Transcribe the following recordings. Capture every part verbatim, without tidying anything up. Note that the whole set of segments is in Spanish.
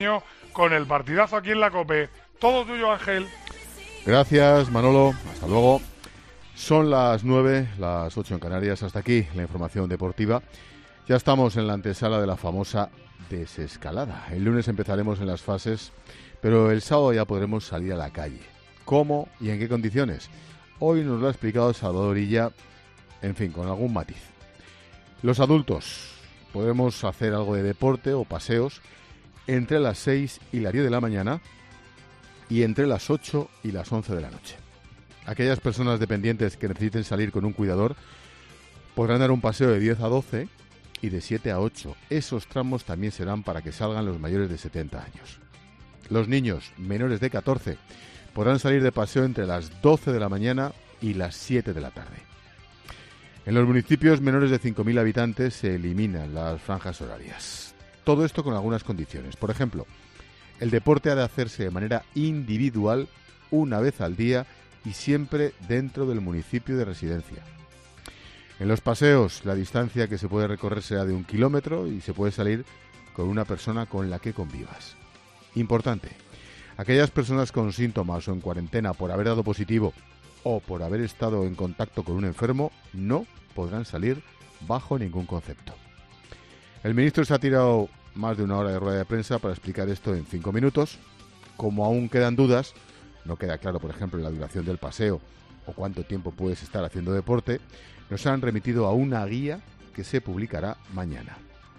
con el partidazo aquí en la COPE. Todo tuyo, Ángel. Gracias, Manolo. Hasta luego. Son las nueve, las ocho en Canarias. Hasta aquí la información deportiva. Ya estamos en la antesala de la famosa desescalada. El lunes empezaremos en las fases, pero el sábado ya podremos salir a la calle. ¿Cómo y en qué condiciones? Hoy nos lo ha explicado Salvador Illa, en fin, con algún matiz. Los adultos podremos hacer algo de deporte o paseos entre las seis y las diez de la mañana y entre las ocho y las once de la noche. Aquellas personas dependientes que necesiten salir con un cuidador podrán dar un paseo de diez a doce y de siete a ocho. Esos tramos también serán para que salgan los mayores de setenta años. Los niños menores de catorce podrán salir de paseo entre las doce de la mañana y las siete de la tarde. En los municipios menores de cinco mil habitantes se eliminan las franjas horarias. Todo esto con algunas condiciones. Por ejemplo, el deporte ha de hacerse de manera individual una vez al día y siempre dentro del municipio de residencia. En los paseos, la distancia que se puede recorrer será de un kilómetro y se puede salir con una persona con la que convivas. Importante, aquellas personas con síntomas o en cuarentena por haber dado positivo o por haber estado en contacto con un enfermo no podrán salir bajo ningún concepto. El ministro se ha tirado más de una hora de rueda de prensa para explicar esto en cinco minutos. Como aún quedan dudas, no queda claro, por ejemplo, la duración del paseo o cuánto tiempo puedes estar haciendo deporte, nos han remitido a una guía que se publicará mañana.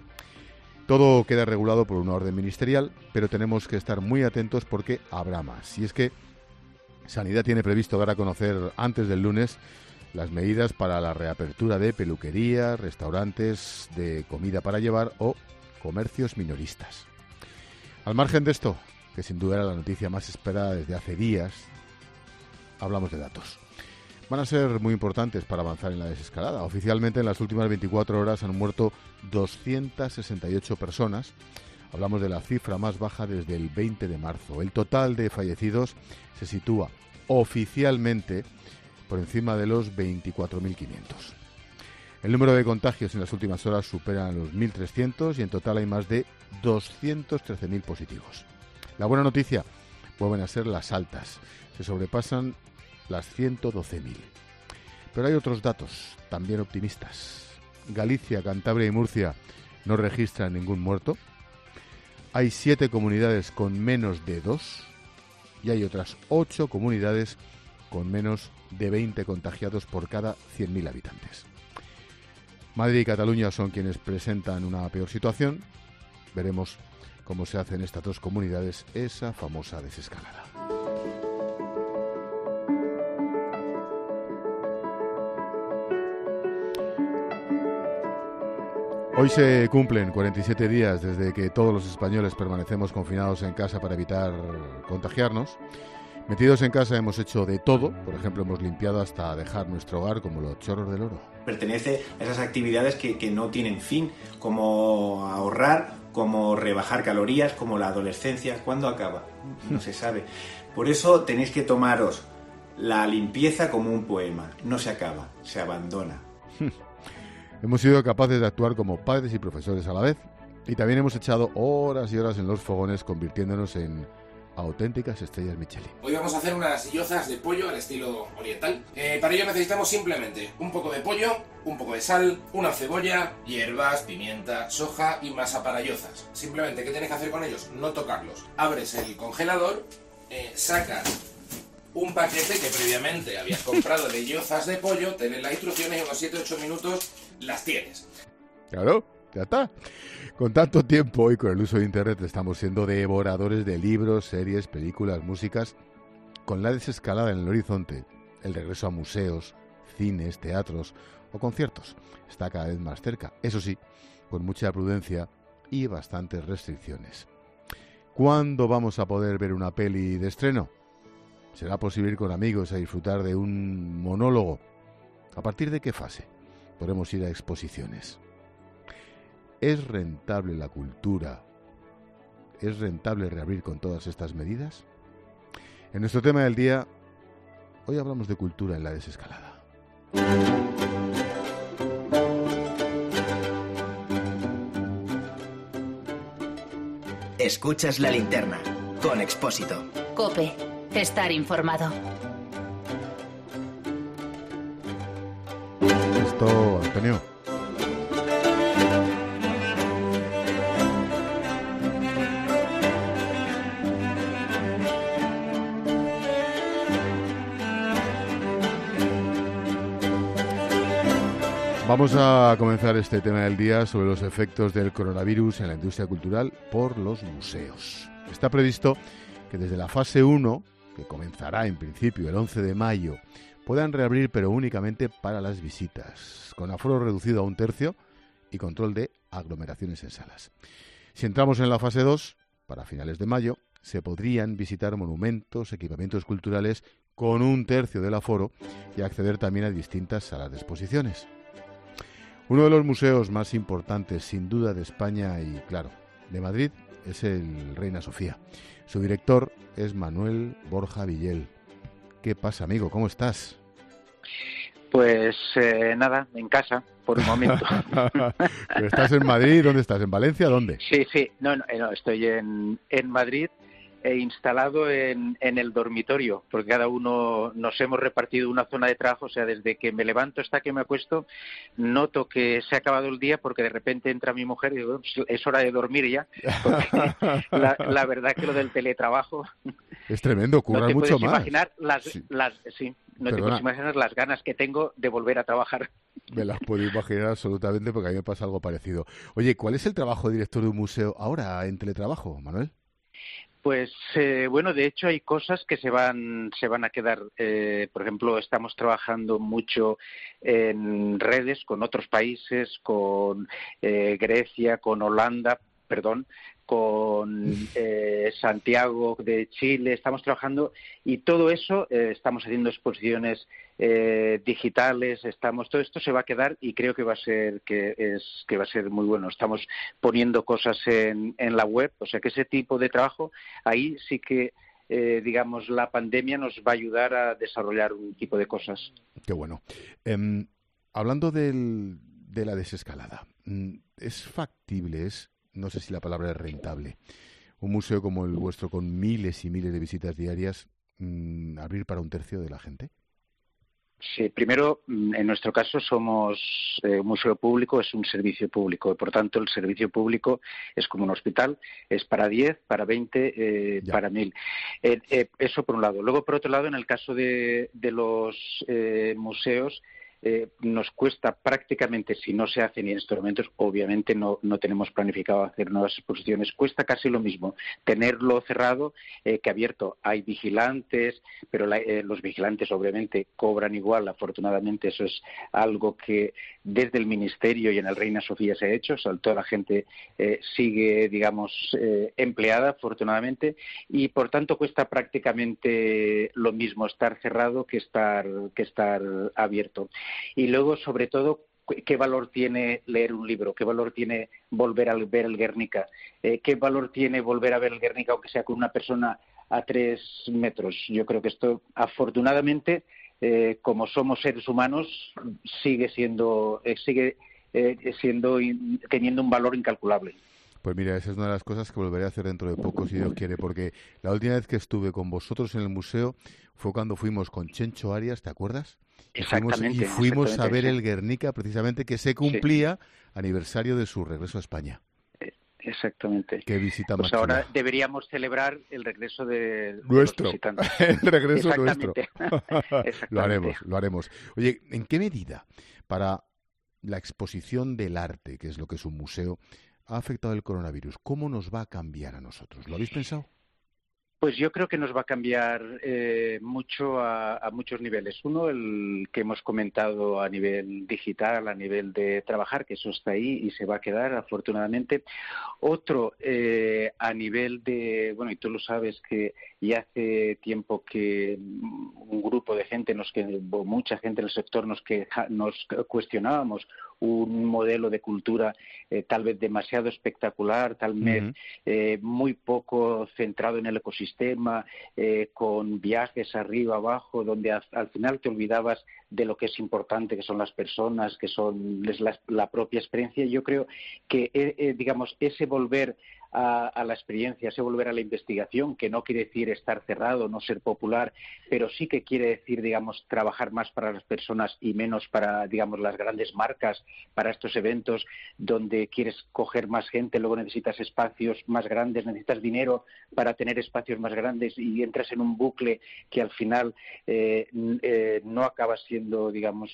Todo queda regulado por una orden ministerial, pero tenemos que estar muy atentos porque habrá más. Y es que Sanidad tiene previsto dar a conocer antes del lunes las medidas para la reapertura de peluquerías, restaurantes de comida para llevar o comercios minoristas. Al margen de esto, que sin duda era la noticia más esperada desde hace días, hablamos de datos. Van a ser muy importantes para avanzar en la desescalada. Oficialmente, en las últimas veinticuatro horas han muerto doscientas sesenta y ocho personas. Hablamos de la cifra más baja desde el veinte de marzo. El total de fallecidos se sitúa oficialmente por encima de los veinticuatro mil quinientos. El número de contagios en las últimas horas supera los mil trescientos y en total hay más de doscientos trece mil positivos. La buena noticia, vuelven a ser las altas. Se sobrepasan las ciento doce mil. Pero hay otros datos también optimistas. Galicia, Cantabria y Murcia no registran ningún muerto. Hay siete comunidades con menos de dos y hay otras ocho comunidades con menos de veinte contagiados por cada cien mil habitantes. Madrid y Cataluña son quienes presentan una peor situación. Veremos cómo se hace en estas dos comunidades esa famosa desescalada. Hoy se cumplen cuarenta y siete días desde que todos los españoles permanecemos confinados en casa para evitar contagiarnos. Metidos en casa hemos hecho de todo, por ejemplo hemos limpiado hasta dejar nuestro hogar como los chorros del oro. Pertenece a esas actividades que, que no tienen fin, como ahorrar, como rebajar calorías, como la adolescencia. ¿Cuándo acaba? No se sabe. Por eso tenéis que tomaros la limpieza como un poema. No se acaba, se abandona. Hemos sido capaces de actuar como padres y profesores a la vez y también hemos echado horas y horas en los fogones convirtiéndonos en auténticas estrellas Michelin. Hoy vamos a hacer unas yozas de pollo al estilo oriental. Eh, para ello necesitamos simplemente un poco de pollo, un poco de sal, una cebolla, hierbas, pimienta, soja y masa para yozas. Simplemente, ¿qué tienes que hacer con ellos? No tocarlos. Abres el congelador, eh, sacas un paquete que previamente habías comprado de yozas de pollo, te lees las instrucciones y en unos siete ocho minutos las tienes. Claro, ya está. Con tanto tiempo y con el uso de Internet estamos siendo devoradores de libros, series, películas, músicas. Con la desescalada en el horizonte, el regreso a museos, cines, teatros o conciertos está cada vez más cerca. Eso sí, con mucha prudencia y bastantes restricciones. ¿Cuándo vamos a poder ver una peli de estreno? ¿Será posible ir con amigos a disfrutar de un monólogo? ¿A partir de qué fase podremos ir a exposiciones? ¿Es rentable la cultura? ¿Es rentable reabrir con todas estas medidas? En nuestro tema del día, hoy hablamos de cultura en la desescalada. Escuchas La Linterna, con Expósito. COPE. Estar informado. Esto, Antonio. Vamos a comenzar este tema del día sobre los efectos del coronavirus en la industria cultural por los museos. Está previsto que desde la fase uno, que comenzará en principio el once de mayo, puedan reabrir, pero únicamente para las visitas, con aforo reducido a un tercio y control de aglomeraciones en salas. Si entramos en la fase dos, para finales de mayo, se podrían visitar monumentos, equipamientos culturales con un tercio del aforo y acceder también a distintas salas de exposiciones. Uno de los museos más importantes, sin duda, de España y, claro, de Madrid, es el Reina Sofía. Su director es Manuel Borja Villel. ¿Qué pasa, amigo? ¿Cómo estás? Pues eh, nada, en casa, por un momento. ¿Estás en Madrid? ¿Dónde estás? ¿En Valencia? ¿Dónde? Sí, sí, no, no, no estoy en, en Madrid, e instalado en, en el dormitorio, porque cada uno nos hemos repartido una zona de trabajo, o sea, desde que me levanto hasta que me acuesto, noto que se ha acabado el día porque de repente entra mi mujer y digo, es hora de dormir ya, porque la, la verdad que lo del teletrabajo... Es tremendo, currar no mucho más. No te puedes imaginar las... Sí. las sí, no Perdona. te puedes imaginar las ganas que tengo de volver a trabajar. Me las puedo imaginar absolutamente porque a mí me pasa algo parecido. Oye, ¿cuál es el trabajo de director de un museo ahora en teletrabajo, Manuel? Pues eh, bueno, de hecho hay cosas que se van se van a quedar. Eh, por ejemplo, estamos trabajando mucho en redes con otros países, con eh, Grecia, con Holanda, perdón, con eh, Santiago de Chile. Estamos trabajando y todo eso, eh, estamos haciendo exposiciones eh, digitales, estamos todo esto se va a quedar y creo que va a ser que es que va a ser muy bueno. Estamos poniendo cosas en, en la web, o sea que ese tipo de trabajo ahí sí que eh, digamos la pandemia nos va a ayudar a desarrollar un tipo de cosas. Qué bueno. Eh, hablando del, de la desescalada, ¿es factible, es no sé si la palabra es rentable, un museo como el vuestro con miles y miles de visitas diarias, mmm, abrir para un tercio de la gente? Sí, primero, en nuestro caso somos eh, un museo público, es un servicio público, por tanto el servicio público es como un hospital, es para diez, para veinte, eh, para mil. Eh, eh, eso por un lado. Luego, por otro lado, en el caso de, de los eh, museos, Eh, nos cuesta prácticamente, si no se hace ni en estos momentos, obviamente no, no tenemos planificado hacer nuevas exposiciones, cuesta casi lo mismo tenerlo cerrado eh, que abierto. Hay vigilantes, pero la, eh, los vigilantes obviamente cobran igual, afortunadamente eso es algo que desde el Ministerio y en el Reina Sofía se ha hecho, o sea, toda la gente eh, sigue, digamos, eh, empleada, afortunadamente, y por tanto cuesta prácticamente lo mismo estar cerrado que estar, que estar abierto. Y luego, sobre todo, ¿qué valor tiene leer un libro? ¿Qué valor tiene volver a ver el Guernica? Eh, ¿Qué valor tiene volver a ver el Guernica, aunque sea con una persona a tres metros? Yo creo que esto, afortunadamente, eh, como somos seres humanos, sigue siendo, eh, sigue eh, siendo teniendo un valor incalculable. Pues mira, esa es una de las cosas que volveré a hacer dentro de poco, si Dios quiere, porque la última vez que estuve con vosotros en el museo fue cuando fuimos con Chencho Arias, ¿te acuerdas? Exactamente. Y fuimos, y fuimos exactamente, a ver sí. el Guernica, precisamente, que se cumplía sí. aniversario de su regreso a España. Exactamente. Qué visita pues más ahora chula. Deberíamos celebrar el regreso de, nuestro. de los visitantes. El regreso Exactamente. nuestro. Lo haremos, lo haremos. Oye, ¿en qué medida para la exposición del arte, que es lo que es un museo, ha afectado el coronavirus? ¿Cómo nos va a cambiar a nosotros? ¿Lo habéis pensado? Pues yo creo que nos va a cambiar eh, mucho a, a muchos niveles. Uno, el que hemos comentado a nivel digital, a nivel de trabajar, que eso está ahí y se va a quedar, afortunadamente. Otro, eh, a nivel de, bueno, y tú lo sabes que ya hace tiempo que un grupo de gente, nos que mucha gente en el sector nos, queja, nos cuestionábamos un modelo de cultura eh, tal vez demasiado espectacular, tal vez uh-huh. eh, muy poco centrado en el ecosistema, eh, con viajes arriba, abajo, donde al, al final te olvidabas de lo que es importante, que son las personas, que son es la, la propia experiencia. Yo creo que, eh, eh, digamos, ese volver a, a la experiencia, ese volver a la investigación, que no quiere decir estar cerrado, no ser popular, pero sí que quiere decir, digamos, trabajar más para las personas y menos para, digamos, las grandes marcas, para estos eventos donde quieres coger más gente, luego necesitas espacios más grandes, necesitas dinero para tener espacios más grandes y entras en un bucle que al final eh, eh, no acaba siendo, digamos,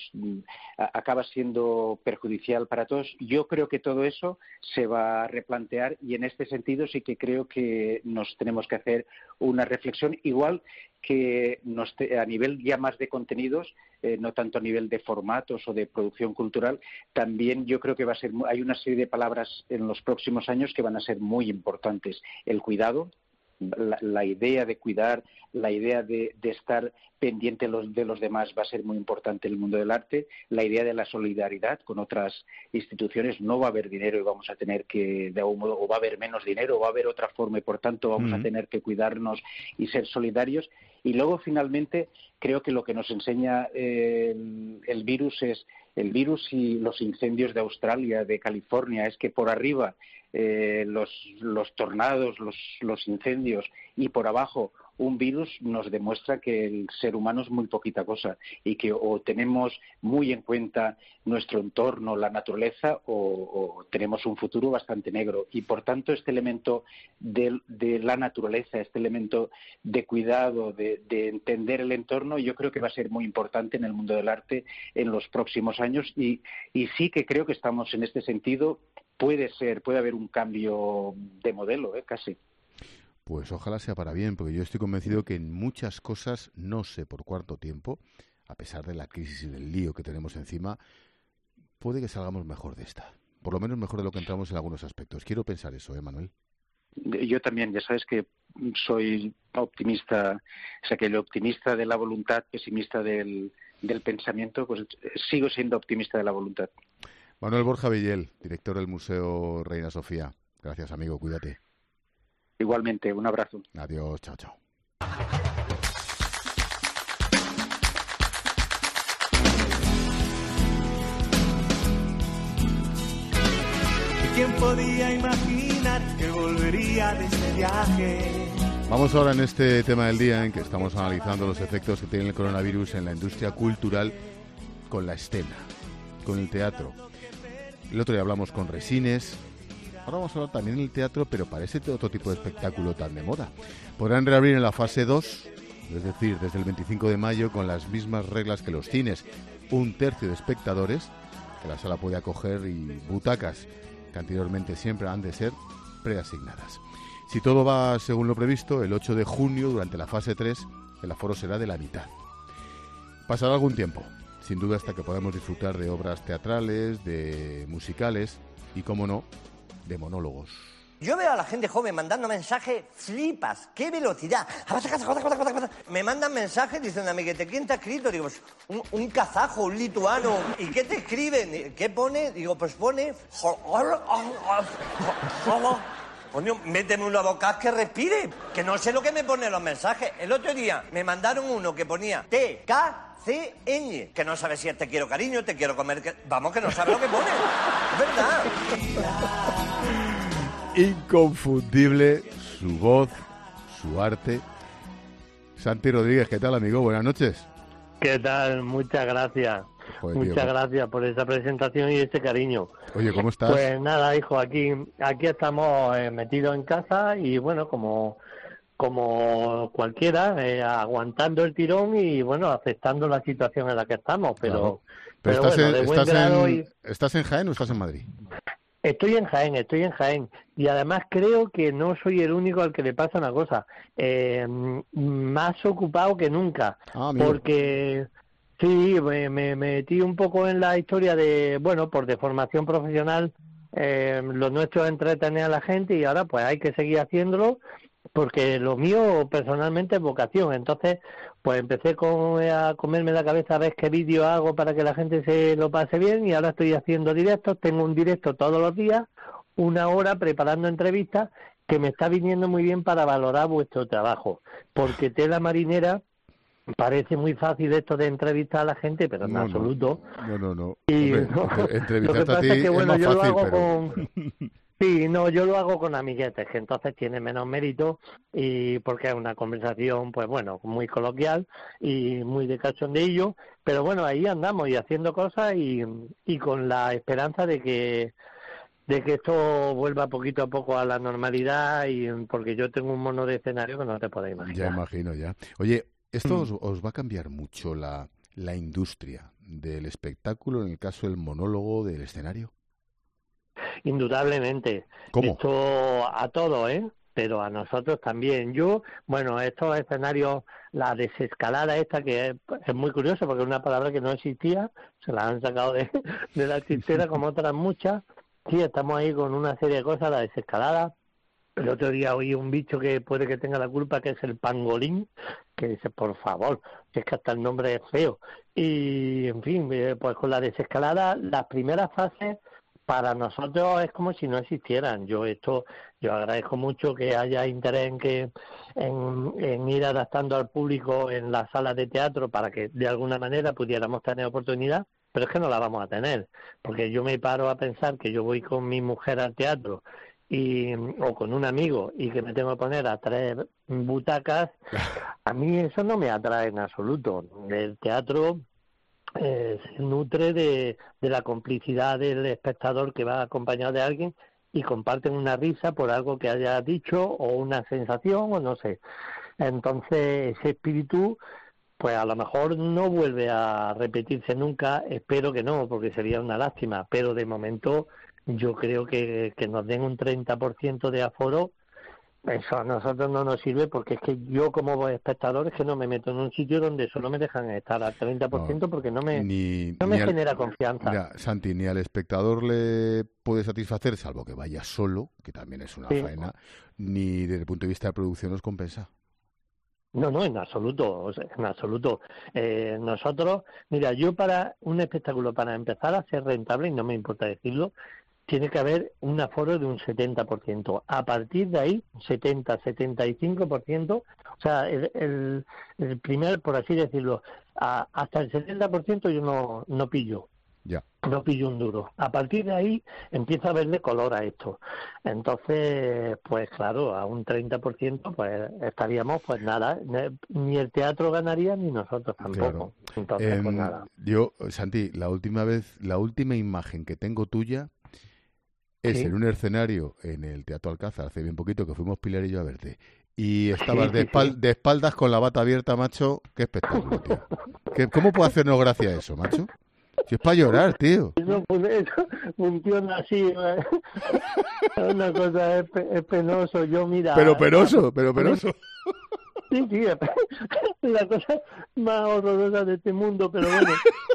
acaba siendo perjudicial para todos. Yo creo que todo eso se va a replantear y en este sentido sí que creo que nos tenemos que hacer una reflexión igual que nos te, a nivel ya más de contenidos, eh, no tanto a nivel de formatos o de producción cultural, también yo creo que va a ser, hay una serie de palabras en los próximos años que van a ser muy importantes. El cuidado, la, la idea de cuidar, la idea de, de estar pendiente de los, de los demás va a ser muy importante en el mundo del arte, la idea de la solidaridad con otras instituciones. No va a haber dinero y vamos a tener que, de algún modo, o va a haber menos dinero o va a haber otra forma y por tanto vamos uh-huh. a tener que cuidarnos y ser solidarios. Y luego finalmente creo que lo que nos enseña eh, el, el virus es el virus y los incendios de Australia, de California, es que por arriba eh, los, los tornados, los, los incendios y por abajo un virus nos demuestra que el ser humano es muy poquita cosa y que o tenemos muy en cuenta nuestro entorno, la naturaleza, o, o tenemos un futuro bastante negro. Y por tanto este elemento de, de la naturaleza, este elemento de cuidado, de, de entender el entorno, yo creo que va a ser muy importante en el mundo del arte en los próximos años y, y sí que creo que estamos en este sentido. Puede ser, puede haber un cambio de modelo, ¿eh? Casi. Pues ojalá sea para bien, porque yo estoy convencido que en muchas cosas, no sé por cuánto tiempo, a pesar de la crisis y del lío que tenemos encima, puede que salgamos mejor de esta. Por lo menos mejor de lo que entramos en algunos aspectos. Quiero pensar eso, ¿eh, Manuel? Yo también, ya sabes que soy optimista, o sea, que el optimista de la voluntad, pesimista del, del pensamiento, pues sigo siendo optimista de la voluntad. Manuel Borja Villel, director del Museo Reina Sofía. Gracias, amigo, cuídate. Igualmente, un abrazo. Adiós, chao, chao. ¿Quién podía imaginar que volvería de ese viaje? Vamos ahora en este tema del día en que estamos analizando los efectos que tiene el coronavirus en la industria cultural con la escena, con el teatro. El otro día hablamos con Resines. Ahora vamos a hablar también del teatro, pero para ese otro tipo de espectáculo tan de moda. Podrán reabrir en la fase dos, es decir, desde el veinticinco de mayo, con las mismas reglas que los cines. Un tercio de espectadores, que la sala puede acoger, y butacas, que anteriormente siempre han de ser preasignadas. Si todo va según lo previsto, el ocho de junio, durante la fase tres, el aforo será de la mitad. Pasará algún tiempo, sin duda, hasta que podamos disfrutar de obras teatrales, de musicales y, cómo no, de monólogos. Yo veo a la gente joven mandando mensajes, flipas, qué velocidad. Me mandan mensajes diciéndome que te quién te ha escrito. Digo, pues un, un kazajo, un lituano. ¿Y qué te escriben? ¿Qué pone? Digo, pues pone... Coño, méteme una boca que respire, que no sé lo que me ponen los mensajes. El otro día me mandaron uno que ponía T K C Ñ, que no sabe si es te quiero cariño, te quiero comer... Que... Vamos, que no sabe lo que pone. Es verdad. Inconfundible su voz, su arte. Santi Rodríguez, ¿qué tal, amigo? Buenas noches. ¿Qué tal? Muchas gracias. Joder, Muchas tío, gracias por esa presentación y ese cariño. Oye, ¿cómo estás? Pues nada, hijo, aquí aquí estamos eh, metidos en casa y bueno, como como cualquiera, eh, aguantando el tirón y bueno, aceptando la situación en la que estamos, pero... Claro. Pero, pero estás, bueno, en, de estás, en, y... ¿estás en Jaén o estás en Madrid? Estoy en Jaén, estoy en Jaén. Y además creo que no soy el único al que le pasa una cosa. Eh, más ocupado que nunca. Ah, porque... Sí, me, me metí un poco en la historia de, bueno, por de formación profesional, eh, lo nuestro es entretener a la gente y ahora pues hay que seguir haciéndolo porque lo mío personalmente es vocación. Entonces, pues empecé con, a comerme la cabeza a ver qué vídeo hago para que la gente se lo pase bien y ahora estoy haciendo directos, tengo un directo todos los días, una hora preparando entrevistas que me está viniendo muy bien para valorar vuestro trabajo, porque tela marinera. Parece muy fácil esto de entrevistar a la gente, pero en no, absoluto. No, no, no. Y, Hombre, no entrevistarte lo que pasa a ti es que, bueno, es yo más lo fácil, hago pero... con... Sí, no, yo lo hago con amiguetes, que entonces tiene menos mérito y porque es una conversación, pues bueno, muy coloquial y muy de cachondeillo, pero bueno, ahí andamos y haciendo cosas y, y con la esperanza de que de que esto vuelva poquito a poco a la normalidad y porque yo tengo un mono de escenario que no te podéis imaginar. Ya imagino, ya. Oye, ¿esto mm. os, os va a cambiar mucho la, la industria del espectáculo en el caso del monólogo del escenario? Indudablemente. ¿Cómo? Esto a todos, ¿eh? Pero a nosotros también. Yo, bueno, estos escenarios, la desescalada esta, que es, es muy curioso porque es una palabra que no existía, se la han sacado de, de la chistera como otras muchas. Sí, estamos ahí con una serie de cosas, la desescalada. El otro día oí un bicho que puede que tenga la culpa, que es el pangolín, que dice, por favor, que es que hasta el nombre es feo. Y, en fin, pues con la desescalada, las primeras fases para nosotros es como si no existieran. Yo esto, yo agradezco mucho que haya interés en que en, en ir adaptando al público en las salas de teatro para que de alguna manera pudiéramos tener oportunidad, pero es que no la vamos a tener, porque yo me paro a pensar que yo voy con mi mujer al teatro y o con un amigo y que me tengo que poner a tres butacas, a mí eso no me atrae en absoluto. El teatro Eh, se nutre de, de la complicidad del espectador que va acompañado de alguien y comparten una risa por algo que haya dicho o una sensación o no sé. Entonces ese espíritu pues a lo mejor no vuelve a repetirse nunca, espero que no, porque sería una lástima, pero de momento yo creo que, que nos den un treinta por ciento de aforo. Eso a nosotros no nos sirve porque es que yo como espectador es que no me meto en un sitio donde solo me dejan estar al treinta por ciento no, porque no me, ni, no me ni genera al, confianza. Mira, Santi, ni al espectador le puede satisfacer, salvo que vaya solo, que también es una sí. faena, ni desde el punto de vista de producción os compensa. No, no, en absoluto, o sea, en absoluto. Eh, nosotros, mira, yo para un espectáculo, para empezar a ser rentable, y no me importa decirlo, tiene que haber un aforo de un setenta por ciento. A partir de ahí, setenta, setenta y cinco por ciento, o sea, el, el, el primer, por así decirlo, a, hasta el setenta por ciento yo no, no pillo. Ya. No pillo un duro. A partir de ahí empieza a verle color a esto. Entonces, pues claro, a un treinta por ciento pues estaríamos, pues nada, ni el teatro ganaría ni nosotros tampoco. Claro. Entonces, eh, pues nada. Yo, Santi, la última vez, la última imagen que tengo tuya es ¿sí? en un escenario en el Teatro Alcázar, hace bien poquito que fuimos Pilar y yo a verte. Y estabas sí, de, espal- sí. de espaldas con la bata abierta, macho. Qué espectáculo, tío. ¿Qué, ¿Cómo puede hacernos gracia eso, macho? Si es para llorar, tío. Eso, eso funciona así. Es una cosa, es, es penoso. Yo, mira... Pero penoso, pero penoso. Sí, sí, es la cosa más horrorosa de este mundo, pero bueno...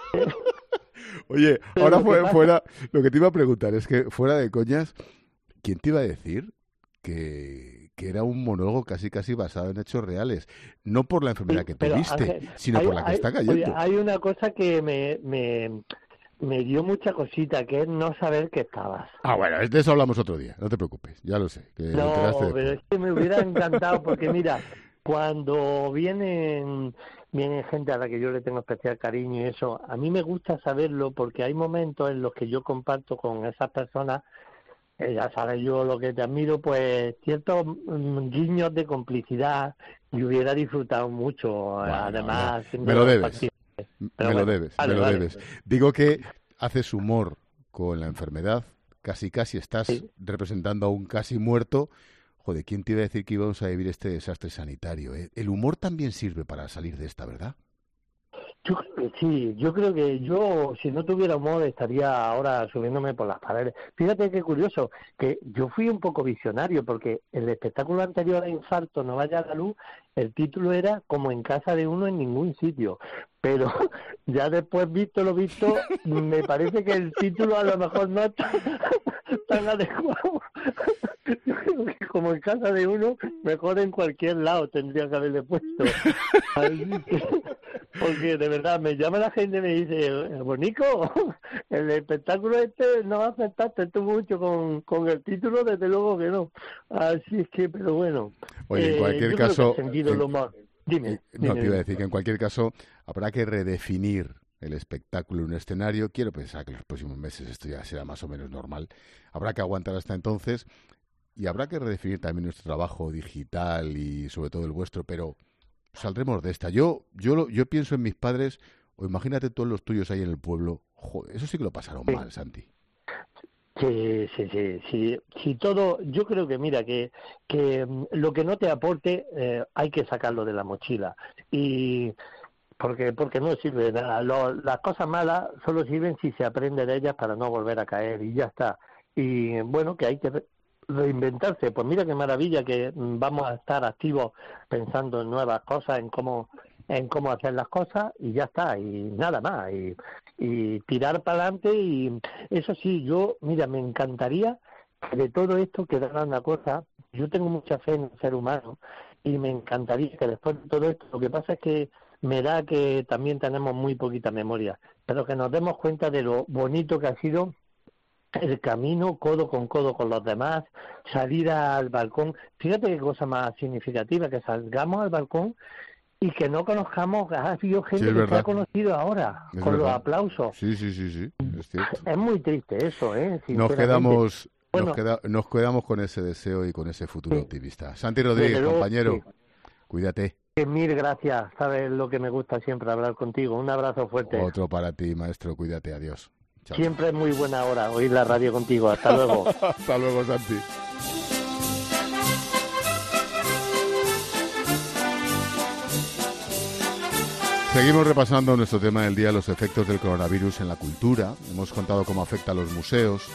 Oye, pero ahora fue, fuera, lo que te iba a preguntar es que fuera de coñas, ¿quién te iba a decir que, que era un monólogo casi casi basado en hechos reales? No por la enfermedad sí, que tuviste, Ángel, sino hay, por la que hay, está cayendo. Oye, hay una cosa que me, me, me dio mucha cosita, que es no saber que estabas. Ah, bueno, de eso hablamos otro día, no te preocupes, ya lo sé. Que no, pero es que me hubiera encantado, porque mira, cuando vienen... viene gente a la que yo le tengo especial cariño y eso, a mí me gusta saberlo porque hay momentos en los que yo comparto con esas personas, eh, ya sabes yo lo que te admiro, pues ciertos mm, guiños de complicidad y hubiera disfrutado mucho, bueno, además... No, me lo debes, me bueno, lo debes, vale, me lo vale. debes. Digo que haces humor con la enfermedad, casi casi estás ¿sí? representando a un casi muerto. Joder, ¿quién te iba a decir que íbamos a vivir este desastre sanitario? ¿eh? El humor también sirve para salir de esta, ¿verdad? Yo creo que sí, yo creo que yo, si no tuviera humor, estaría ahora subiéndome por las paredes. Fíjate qué curioso, que yo fui un poco visionario, porque el espectáculo anterior a Infarto no vaya a la luz, el título era Como en casa de uno en ningún sitio. Pero ya después, visto lo visto, me parece que el título a lo mejor no está tan adecuado. Yo creo que como en casa de uno, mejor en cualquier lado tendría que haberle puesto. Porque de verdad me llama la gente y me dice, Bonico, el espectáculo este no afectaste tú mucho con, con el título, desde luego que no. Así es que, pero bueno. Oye, en cualquier eh, caso... Que el en, humor. Dime, no, dime, te iba a decir que en cualquier caso habrá que redefinir el espectáculo en un escenario. Quiero pensar que en los próximos meses esto ya será más o menos normal. Habrá que aguantar hasta entonces y habrá que redefinir también nuestro trabajo digital y sobre todo el vuestro, pero saldremos de esta. Yo yo yo pienso en mis padres, o imagínate todos los tuyos ahí en el pueblo. Joder, eso sí que lo pasaron mal, Santi. Sí, sí, sí, sí, sí, todo, yo creo que mira, que, que lo que no te aporte eh, hay que sacarlo de la mochila, y porque porque no sirve de nada. Lo, las cosas malas solo sirven si se aprende de ellas para no volver a caer, y ya está. Y bueno, que hay que re- reinventarse. Pues mira qué maravilla que vamos a estar activos pensando en nuevas cosas, en cómo en cómo hacer las cosas, y ya está, y nada más, y, y tirar para adelante. Y eso sí, yo, mira, me encantaría que de todo esto quedara una cosa. Yo tengo mucha fe en el ser humano y me encantaría que después de todo esto, lo que pasa es que me da que también tenemos muy poquita memoria, pero que nos demos cuenta de lo bonito que ha sido el camino codo con codo con los demás, salir al balcón. Fíjate qué cosa más significativa, que salgamos al balcón y que no conozcamos. Ha habido gente Sí, es que se verdad. ha conocido ahora, Es con los verdad. aplausos. Sí, sí, sí, sí, es cierto. Es muy triste eso, ¿eh? Nos Sinceramente. quedamos, Bueno, nos, queda- nos quedamos con ese deseo y con ese futuro Sí. optimista. Santi Rodríguez, desde luego, compañero, sí. cuídate. Que mil gracias, sabes lo que me gusta siempre hablar contigo. Un abrazo fuerte. Otro para ti, maestro, cuídate, adiós. Chao. Siempre es muy buena hora oír la radio contigo. Hasta luego. Hasta luego, Santi. Seguimos repasando nuestro tema del día, los efectos del coronavirus en la cultura. Hemos contado cómo afecta a los museos,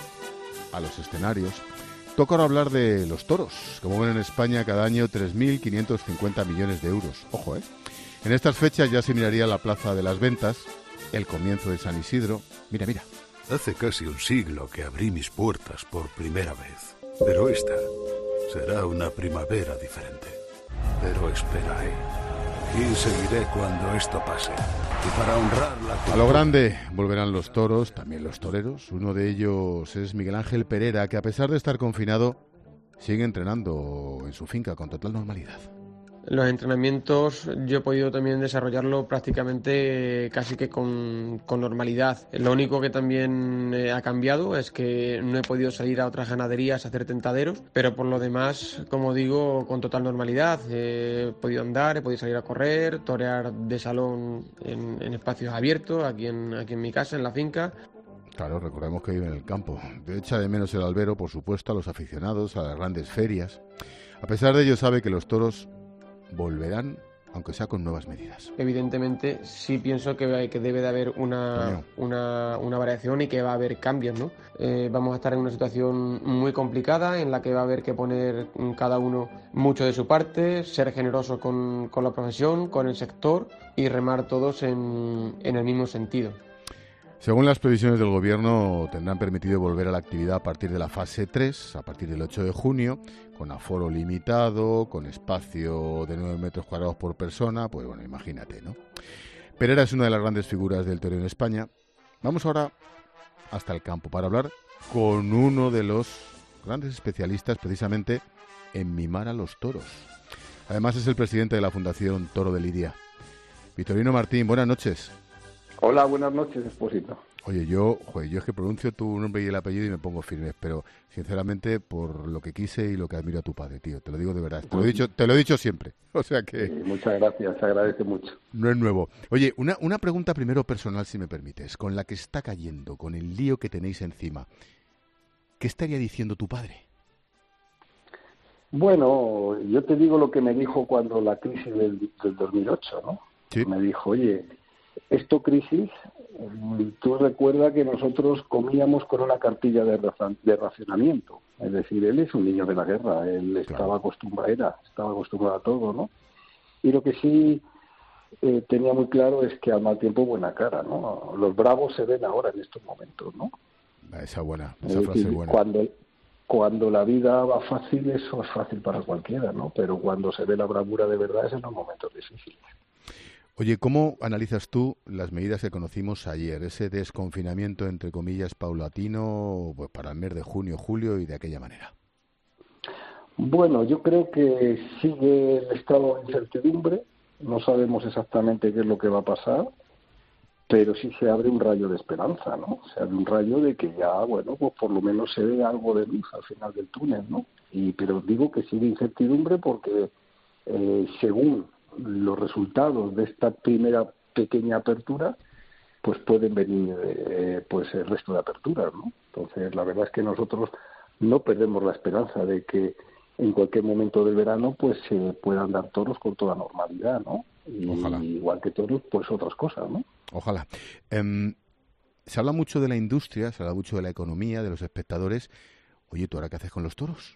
a los escenarios. Toca ahora hablar de los toros, que mueven en España cada año tres mil quinientos cincuenta millones de euros. Ojo, ¿eh? En estas fechas ya se miraría la Plaza de las Ventas, el comienzo de San Isidro. Mira, mira. Hace casi un siglo que abrí mis puertas por primera vez. Pero esta será una primavera diferente. Pero esperaré. Y seguiré cuando esto pase. Y para honrar la cultura... A lo grande volverán los toros, también los toreros. Uno de ellos es Miguel Ángel Pereira, que a pesar de estar confinado, sigue entrenando en su finca con total normalidad. Los entrenamientos yo he podido también desarrollarlo prácticamente casi que con, con normalidad. Lo único que también eh, ha cambiado es que no he podido salir a otras ganaderías a hacer tentaderos, pero por lo demás, como digo, con total normalidad. He podido andar, he podido salir a correr, torear de salón en, en espacios abiertos, aquí en, aquí en mi casa, en la finca. Claro, recordemos que vive en el campo. De echa de menos el albero, por supuesto, a los aficionados, a las grandes ferias. A pesar de ello, sabe que los toros volverán, aunque sea con nuevas medidas. Evidentemente sí pienso que, que debe de haber una, una, una variación y que va a haber cambios, ¿no? Eh, vamos a estar en una situación muy complicada en la que va a haber que poner cada uno mucho de su parte, ser generosos con, con la profesión, con el sector y remar todos en, en el mismo sentido. Según las previsiones del Gobierno, tendrán permitido volver a la actividad a partir de la fase tres, a partir del ocho de junio, con aforo limitado, con espacio de nueve metros cuadrados por persona. Pues bueno, imagínate, ¿no? Pereira es una de las grandes figuras del toreo en España. Vamos ahora hasta el campo para hablar con uno de los grandes especialistas precisamente en mimar a los toros. Además es el presidente de la Fundación Toro de Lidia. Victorino Martín, buenas noches. Hola, buenas noches, Expósito. Oye, yo, joder, yo es que pronuncio tu nombre y el apellido y me pongo firme, pero sinceramente por lo que quise y lo que admiro a tu padre, tío, te lo digo de verdad, te lo he dicho, te lo he dicho siempre, o sea que... Sí, muchas gracias, se agradece mucho. No es nuevo. Oye, una, una pregunta primero personal, si me permites, con la que está cayendo, con el lío que tenéis encima, ¿qué estaría diciendo tu padre? Bueno, yo te digo lo que me dijo cuando la crisis del, del dos mil ocho, ¿no? ¿Sí? Me dijo, oye, esto crisis, tú recuerda que nosotros comíamos con una cartilla de, raza, de racionamiento. Es decir, él es un niño de la guerra, él claro. estaba acostumbrado, era, estaba acostumbrado a todo, ¿no? Y lo que sí eh, tenía muy claro es que al mal tiempo buena cara, ¿no? Los bravos se ven ahora en estos momentos, ¿no? Esa buena, esa es frase decir, buena. Cuando, cuando la vida va fácil, eso es fácil para cualquiera, ¿no? Pero cuando se ve la bravura de verdad es en los momentos difíciles. Oye, ¿cómo analizas tú las medidas que conocimos ayer? Ese desconfinamiento, entre comillas, paulatino, pues para el mes de junio, julio y de aquella manera. Bueno, yo creo que sigue el estado de incertidumbre. No sabemos exactamente qué es lo que va a pasar. pero sí se abre un rayo de esperanza, ¿no? Se abre un rayo de que ya, bueno, pues por lo menos se ve algo de luz al final del túnel, ¿no? Y pero digo que sigue incertidumbre porque eh, según los resultados de esta primera pequeña apertura, pues pueden venir eh, pues el resto de aperturas, ¿no? Entonces, la verdad es que nosotros no perdemos la esperanza de que en cualquier momento del verano pues se puedan dar toros con toda normalidad, ¿no? Y Ojalá. igual que toros, pues otras cosas, ¿no? Ojalá. Eh, se habla mucho de la industria, se habla mucho de la economía, de los espectadores. Oye, ¿tú ahora qué haces con los toros?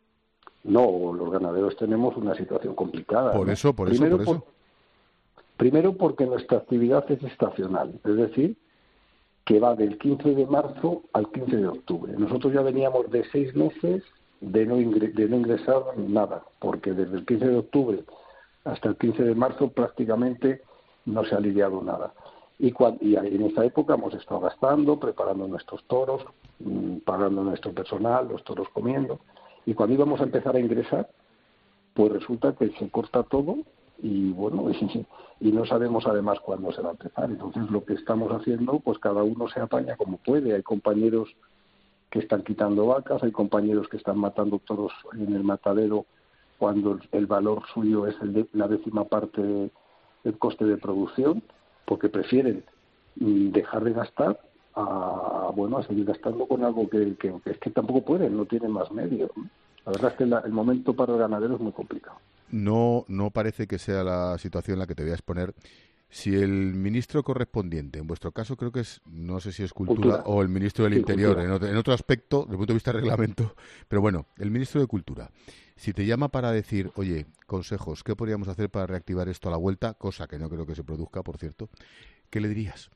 No, los ganaderos tenemos una situación complicada. Por ¿no? eso, por primero eso, por eso. Por, primero porque nuestra actividad es estacional, es decir, que va del quince de marzo al quince de octubre. Nosotros ya veníamos de seis meses de no, ingre, de no ingresar nada, porque desde el quince de octubre hasta el quince de marzo prácticamente no se ha lidiado nada. Y, cuando, y en esta época hemos estado gastando, preparando nuestros toros, mmm, pagando nuestro personal, los toros comiendo. Y cuando íbamos a empezar a ingresar, pues resulta que se corta todo y bueno, y, y no sabemos además cuándo se va a empezar. Entonces lo que estamos haciendo, pues cada uno se apaña como puede. Hay compañeros que están quitando vacas, hay compañeros que están matando toros en el matadero cuando el, el valor suyo es el de, la décima parte de, del coste de producción, porque prefieren dejar de gastar a bueno a seguir gastando con algo que, que, que es que tampoco pueden, no tienen más medios, ¿no? La verdad es que la, el momento para el ganadero es muy complicado. No, no parece que sea la situación en la que te voy a exponer. Si el ministro correspondiente, en vuestro caso creo que es, no sé si es Cultura, cultura. o el ministro del sí, Interior, en otro, en otro aspecto, desde el punto de vista de reglamento, pero bueno, el ministro de Cultura, si te llama para decir, oye, consejos, ¿qué podríamos hacer para reactivar esto a la vuelta? Cosa que no creo que se produzca, por cierto, ¿qué le dirías?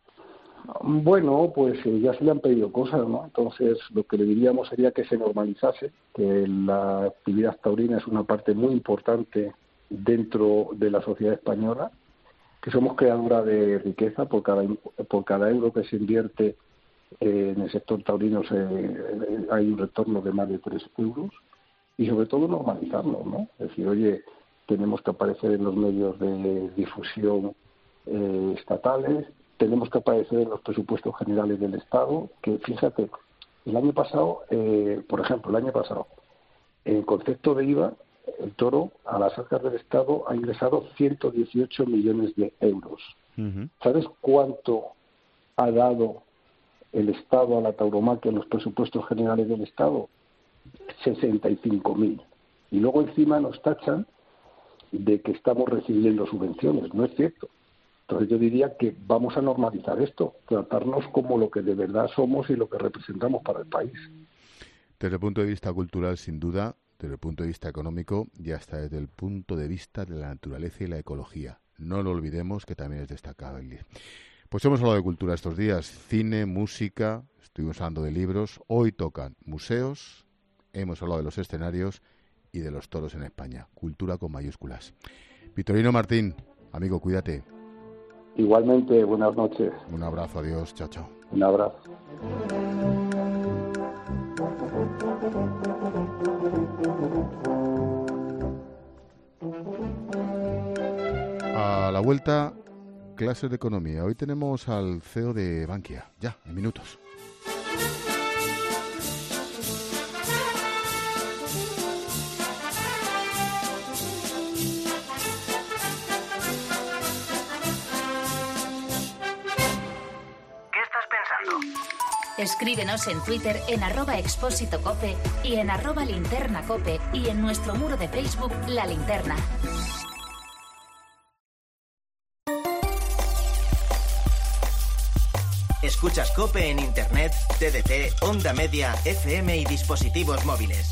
Bueno, pues eh, ya se le han pedido cosas, ¿no? Entonces, lo que le diríamos sería que se normalizase, que la actividad taurina es una parte muy importante dentro de la sociedad española, que somos creadora de riqueza por cada por cada euro que se invierte eh, en el sector taurino se, eh, hay un retorno de más de tres euros y sobre todo normalizarlo, ¿no? Es decir, oye, tenemos que aparecer en los medios de difusión eh, estatales, tenemos que aparecer en los presupuestos generales del Estado, que fíjate, el año pasado, eh, por ejemplo, el año pasado, en concepto de I V A, el toro a las arcas del Estado ha ingresado ciento dieciocho millones de euros. Uh-huh. ¿Sabes cuánto ha dado el Estado a la tauromaquia en los presupuestos generales del Estado? sesenta y cinco mil. Y luego encima nos tachan de que estamos recibiendo subvenciones. No es cierto. Entonces yo diría que vamos a normalizar esto, tratarnos como lo que de verdad somos y lo que representamos para el país. Desde el punto de vista cultural, sin duda, desde el punto de vista económico y hasta desde el punto de vista de la naturaleza y la ecología. No lo olvidemos, que también es destacable. Pues hemos hablado de cultura estos días, cine, música, estuvimos hablando de libros, hoy tocan museos, hemos hablado de los escenarios y de los toros en España. Cultura con mayúsculas. Victorino Martín, amigo, cuídate. Igualmente, buenas noches. Un abrazo, adiós, chao, chao. Un abrazo. A la vuelta, clases de economía. Hoy tenemos al C E O de Bankia, ya, en minutos. Escríbenos en Twitter en arroba expósito cope y en arroba linterna cope y en nuestro muro de Facebook La Linterna. Escuchas COPE en Internet, T D T, Onda Media, F M y dispositivos móviles.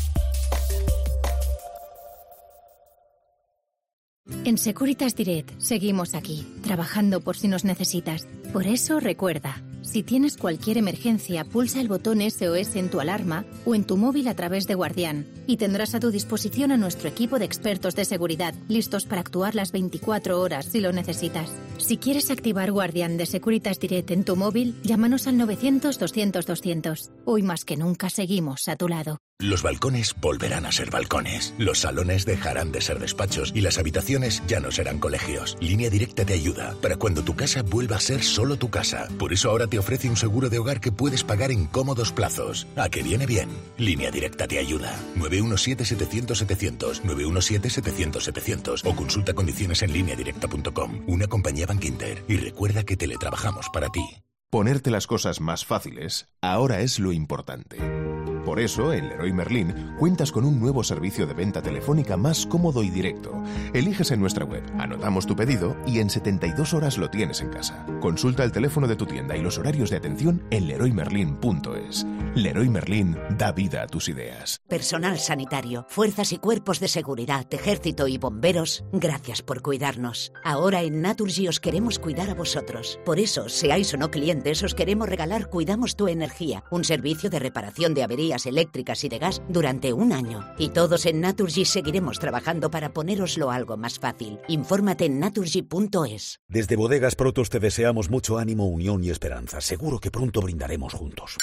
En Securitas Direct seguimos aquí, trabajando por si nos necesitas. Por eso recuerda, si tienes cualquier emergencia, pulsa el botón S O S en tu alarma o en tu móvil a través de Guardián y tendrás a tu disposición a nuestro equipo de expertos de seguridad, listos para actuar las veinticuatro horas si lo necesitas. Si quieres activar Guardián de Securitas Direct en tu móvil, llámanos al novecientos, doscientos, doscientos. Hoy más que nunca seguimos a tu lado. Los balcones volverán a ser balcones. Los salones dejarán de ser despachos y las habitaciones ya no serán colegios. Línea Directa te ayuda para cuando tu casa vuelva a ser solo tu casa. Por eso ahora te ofrece un seguro de hogar que puedes pagar en cómodos plazos. ¿A que viene bien? Línea Directa te ayuda. nueve uno siete, setecientos, setecientos, nueve uno siete, setecientos, setecientos o consulta condiciones en línea directa punto com. Una compañía Bankinter. Y recuerda que teletrabajamos para ti. Ponerte las cosas más fáciles ahora es lo importante. Por eso, en Leroy Merlin cuentas con un nuevo servicio de venta telefónica más cómodo y directo. Eliges en nuestra web, anotamos tu pedido y en setenta y dos horas lo tienes en casa. Consulta el teléfono de tu tienda y los horarios de atención en leroy merlin punto es. Leroy Merlin da vida a tus ideas. Personal sanitario, fuerzas y cuerpos de seguridad, ejército y bomberos, gracias por cuidarnos. Ahora en Naturgy os queremos cuidar a vosotros. Por eso, seáis o no clientes, os queremos regalar Cuidamos tu Energía, un servicio de reparación de averías eléctricas y de gas durante un año. Y todos en Naturgy seguiremos trabajando para ponéroslo algo más fácil. Infórmate en naturgy punto es. Desde Bodegas Protos te deseamos mucho ánimo, unión y esperanza. Seguro que pronto brindaremos juntos.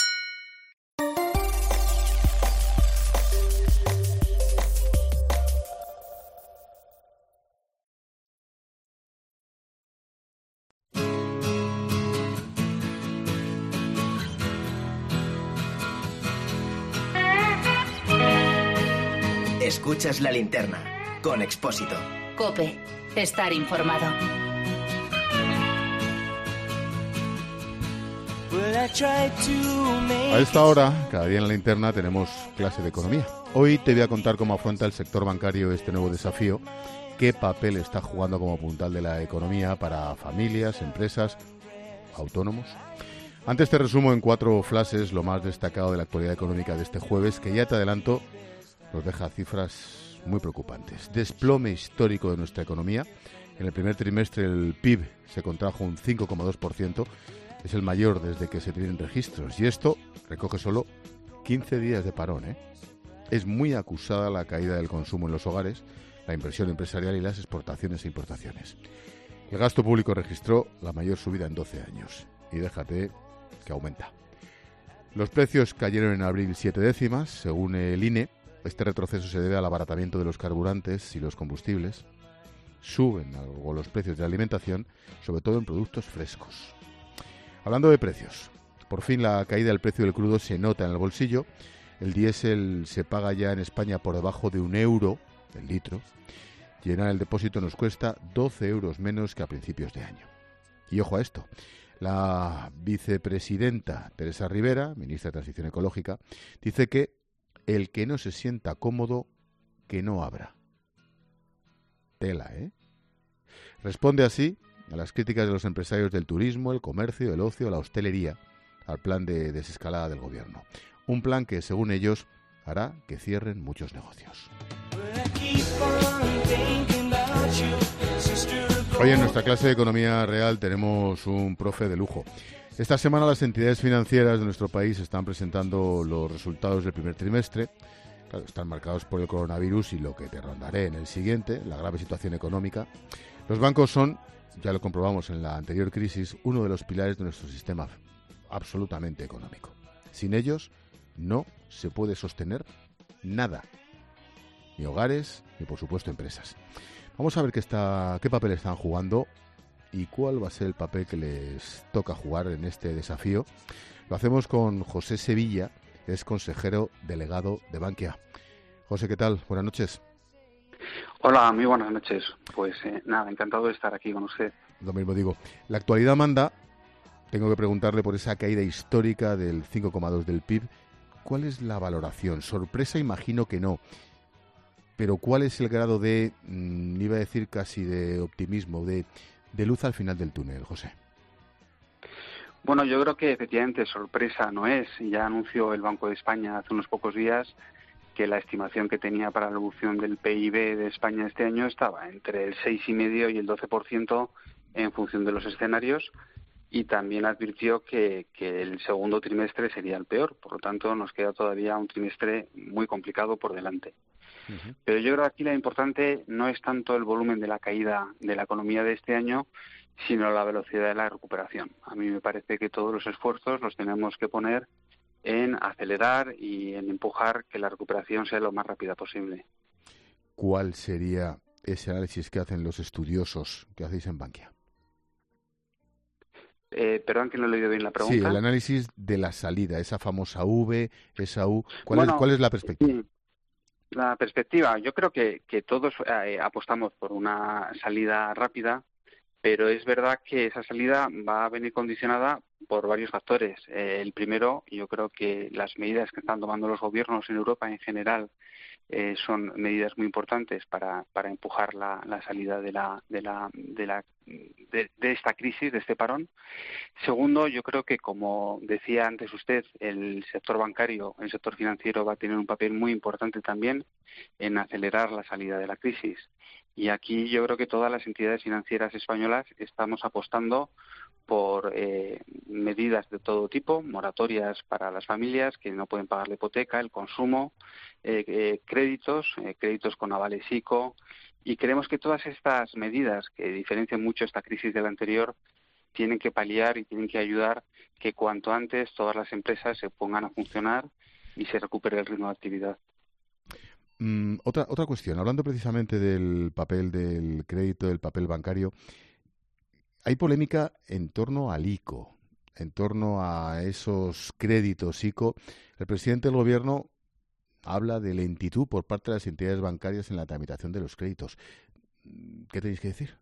Escuchas La Linterna con Expósito. COPE. Estar informado. A esta hora, cada día en La Linterna tenemos clase de economía. Hoy te voy a contar cómo afronta el sector bancario este nuevo desafío, qué papel está jugando como puntal de la economía para familias, empresas, autónomos. Antes te resumo en cuatro flashes lo más destacado de la actualidad económica de este jueves, que ya te adelanto nos deja cifras muy preocupantes. Desplome histórico de nuestra economía. En el primer trimestre el P I B se contrajo un cinco coma dos por ciento. Es el mayor desde que se tienen registros. Y esto recoge solo quince días de parón, ¿eh? Es muy acusada la caída del consumo en los hogares, la inversión empresarial y las exportaciones e importaciones. El gasto público registró la mayor subida en doce años. Y déjate que aumenta. Los precios cayeron en abril siete décimas, según el I N E. Este retroceso se debe al abaratamiento de los carburantes y los combustibles. Suben algo los precios de la alimentación, sobre todo en productos frescos. Hablando de precios, por fin la caída del precio del crudo se nota en el bolsillo. El diésel se paga ya en España por debajo de un euro el litro. Llenar el depósito nos cuesta doce euros menos que a principios de año. Y ojo a esto, la vicepresidenta Teresa Rivera, ministra de Transición Ecológica, dice que el que no se sienta cómodo, que no abra. Tela, ¿eh? Responde así a las críticas de los empresarios del turismo, el comercio, el ocio, la hostelería, al plan de desescalada del gobierno. Un plan que, según ellos, hará que cierren muchos negocios. Hoy en nuestra clase de Economía Real tenemos un profe de lujo. Esta semana las entidades financieras de nuestro país están presentando los resultados del primer trimestre. Claro, están marcados por el coronavirus y lo que te rondaré en el siguiente, la grave situación económica. Los bancos son, ya lo comprobamos en la anterior crisis, uno de los pilares de nuestro sistema absolutamente económico. Sin ellos no se puede sostener nada, ni hogares, ni por supuesto empresas. Vamos a ver qué, está, qué papel están jugando y cuál va a ser el papel que les toca jugar en este desafío. Lo hacemos con José Sevilla, que es consejero delegado de Bankia. José, ¿qué tal? Buenas noches. Hola, muy buenas noches. Pues eh, nada, encantado de estar aquí con usted. Lo mismo digo. La actualidad manda. Tengo que preguntarle por esa caída histórica del cinco coma dos del P I B. ¿Cuál es la valoración? Sorpresa, imagino que no. Pero ¿cuál es el grado de, mmm, iba a decir casi de optimismo, de... de luz al final del túnel, José? Bueno, yo creo que efectivamente sorpresa no es. Ya anunció el Banco de España hace unos pocos días que la estimación que tenía para la evolución del P I B de España este año estaba entre el seis coma cinco y el doce por ciento en función de los escenarios, y también advirtió que, que el segundo trimestre sería el peor. Por lo tanto, nos queda todavía un trimestre muy complicado por delante. Uh-huh. Pero yo creo que aquí lo importante no es tanto el volumen de la caída de la economía de este año, sino la velocidad de la recuperación. A mí me parece que todos los esfuerzos los tenemos que poner en acelerar y en empujar que la recuperación sea lo más rápida posible. ¿Cuál sería ese análisis que hacen los estudiosos que hacéis en Bankia? Eh, perdón que no he leído bien la pregunta. Sí, el análisis de la salida, esa famosa V, esa U. ¿Cuál, Bueno, es, cuál es la perspectiva? Sí. La perspectiva, yo creo que, que todos eh, apostamos por una salida rápida, pero es verdad que esa salida va a venir condicionada por varios factores. Eh, el primero, yo creo que las medidas que están tomando los gobiernos en Europa en general eh, son medidas muy importantes para, para empujar la, la salida de la de la de la de, de esta crisis, de este parón. Segundo, yo creo que, como decía antes usted, el sector bancario, el sector financiero va a tener un papel muy importante también en acelerar la salida de la crisis. Y aquí yo creo que todas las entidades financieras españolas estamos apostando por eh, medidas de todo tipo, moratorias para las familias que no pueden pagar la hipoteca, el consumo, eh, eh, créditos, eh, créditos con avales ICO, y creemos que todas estas medidas que diferencian mucho esta crisis de la anterior tienen que paliar y tienen que ayudar que cuanto antes todas las empresas se pongan a funcionar y se recupere el ritmo de actividad. Mm, otra, otra cuestión, hablando precisamente del papel del crédito, del papel bancario, hay polémica en torno al ICO, en torno a esos créditos ICO. El presidente del Gobierno habla de lentitud por parte de las entidades bancarias en la tramitación de los créditos. ¿Qué tenéis que decir?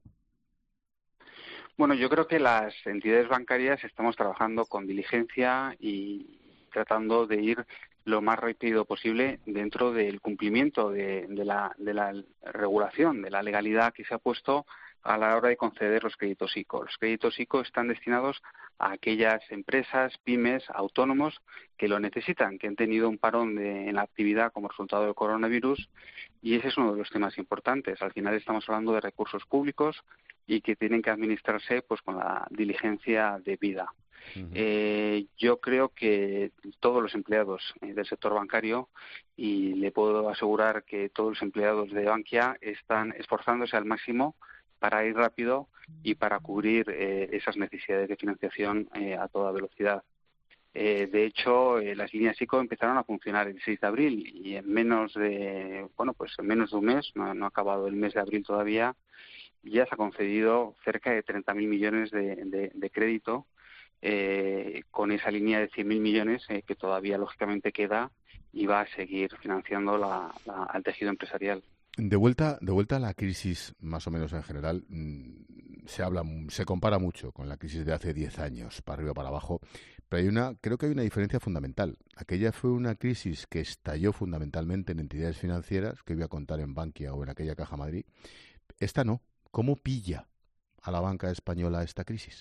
Bueno, yo creo que las entidades bancarias estamos trabajando con diligencia y tratando de ir lo más rápido posible dentro del cumplimiento de, de, la, de la regulación, de la legalidad que se ha puesto a la hora de conceder los créditos ICO. Los créditos ICO están destinados a aquellas empresas, pymes, autónomos que lo necesitan, que han tenido un parón de, en la actividad como resultado del coronavirus, y ese es uno de los temas importantes. Al final estamos hablando de recursos públicos y que tienen que administrarse pues con la diligencia debida. Uh-huh. Eh, yo creo que todos los empleados eh, del sector bancario, y le puedo asegurar que todos los empleados de Bankia están esforzándose al máximo para ir rápido y para cubrir eh, esas necesidades de financiación eh, a toda velocidad. Eh, de hecho, eh, las líneas ICO empezaron a funcionar el seis de abril y en menos de, bueno, pues en menos de un mes, no, no ha acabado el mes de abril todavía, ya se ha concedido cerca de treinta mil millones de, de, de crédito eh, con esa línea de cien mil millones eh, que todavía lógicamente queda y va a seguir financiando la, la, al tejido empresarial. De vuelta, de vuelta a la crisis, más o menos en general, se habla, se compara mucho con la crisis de hace diez años, para arriba o para abajo, pero hay una, creo que hay una diferencia fundamental. Aquella fue una crisis que estalló fundamentalmente en entidades financieras, que voy a contar en Bankia o en aquella Caja Madrid. Esta no. ¿Cómo pilla a la banca española esta crisis?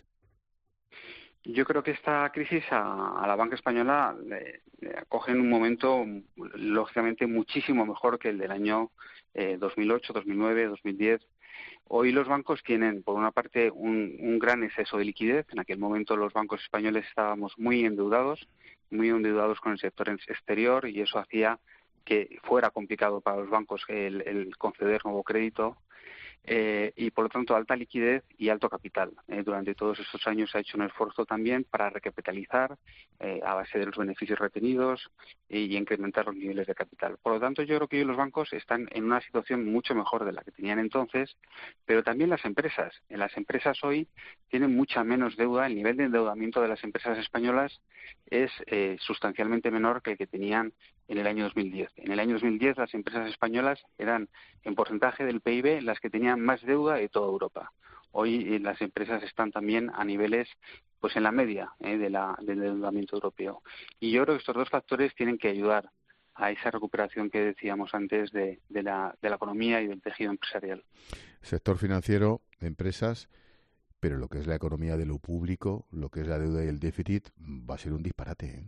Yo creo que esta crisis a, a la banca española le, le acoge en un momento, lógicamente, muchísimo mejor que el del año eh, dos mil ocho, dos mil nueve, dos mil diez. Hoy los bancos tienen, por una parte, un, un gran exceso de liquidez. En aquel momento los bancos españoles estábamos muy endeudados, muy endeudados con el sector exterior, y eso hacía que fuera complicado para los bancos el, el conceder nuevo crédito. Eh, y por lo tanto alta liquidez y alto capital. Eh, durante todos estos años se ha hecho un esfuerzo también para recapitalizar eh, a base de los beneficios retenidos y, y incrementar los niveles de capital. Por lo tanto, yo creo que hoy los bancos están en una situación mucho mejor de la que tenían entonces, pero también las empresas. En las empresas hoy tienen mucha menos deuda. El nivel de endeudamiento de las empresas españolas es eh, sustancialmente menor que el que tenían en el año dos mil diez. En el año dos mil diez las empresas españolas eran, en porcentaje del P I B, las que tenían más deuda de toda Europa. Hoy eh, las empresas están también a niveles, pues en la media eh, de la, del endeudamiento europeo. Y yo creo que estos dos factores tienen que ayudar a esa recuperación que decíamos antes de, de, la, de la economía y del tejido empresarial. Sector financiero, empresas, pero lo que es la economía de lo público, lo que es la deuda y el déficit, va a ser un disparate, ¿eh?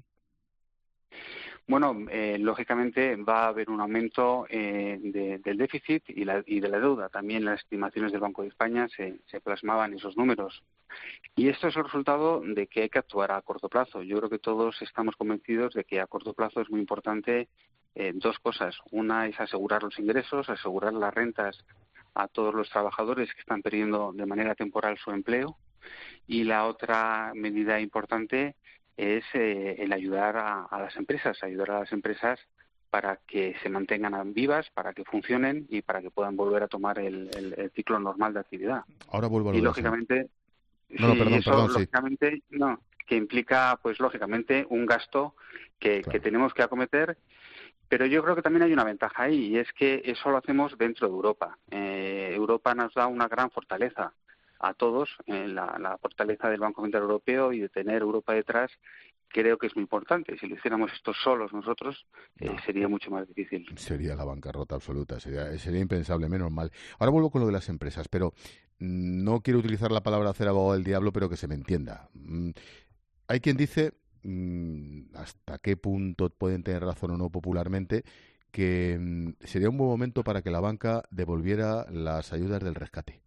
Bueno, eh, lógicamente va a haber un aumento eh, de, del déficit y, la, y de la deuda. También las estimaciones del Banco de España se, se plasmaban esos números. Y esto es el resultado de que hay que actuar a corto plazo. Yo creo que todos estamos convencidos de que a corto plazo es muy importante eh, dos cosas. Una es asegurar los ingresos, asegurar las rentas a todos los trabajadores que están perdiendo de manera temporal su empleo. Y la otra medida importante es eh, el ayudar a, a las empresas, ayudar a las empresas para que se mantengan vivas, para que funcionen y para que puedan volver a tomar el, el, el ciclo normal de actividad. Ahora vuelvo a lo Y de lógicamente, No, no, sí, perdón, eso, perdón, sí. lógicamente, no, que implica, pues lógicamente, un gasto que, Claro. que tenemos que acometer. Pero yo creo que también hay una ventaja ahí, y es que eso lo hacemos dentro de Europa. Eh, Europa nos da una gran fortaleza a todos, eh, la, la fortaleza del Banco Central Europeo, y de tener Europa detrás creo que es muy importante. Si lo hiciéramos esto solos nosotros, eh, No. sería mucho más difícil. Sería la bancarrota absoluta, sería, sería impensable, menos mal. Ahora vuelvo con lo de las empresas, pero mm, no quiero utilizar la palabra hacer abogado del diablo, pero que se me entienda. Mm, hay quien dice, mm, hasta qué punto pueden tener razón o no popularmente, que mm, sería un buen momento para que la banca devolviera las ayudas del rescate.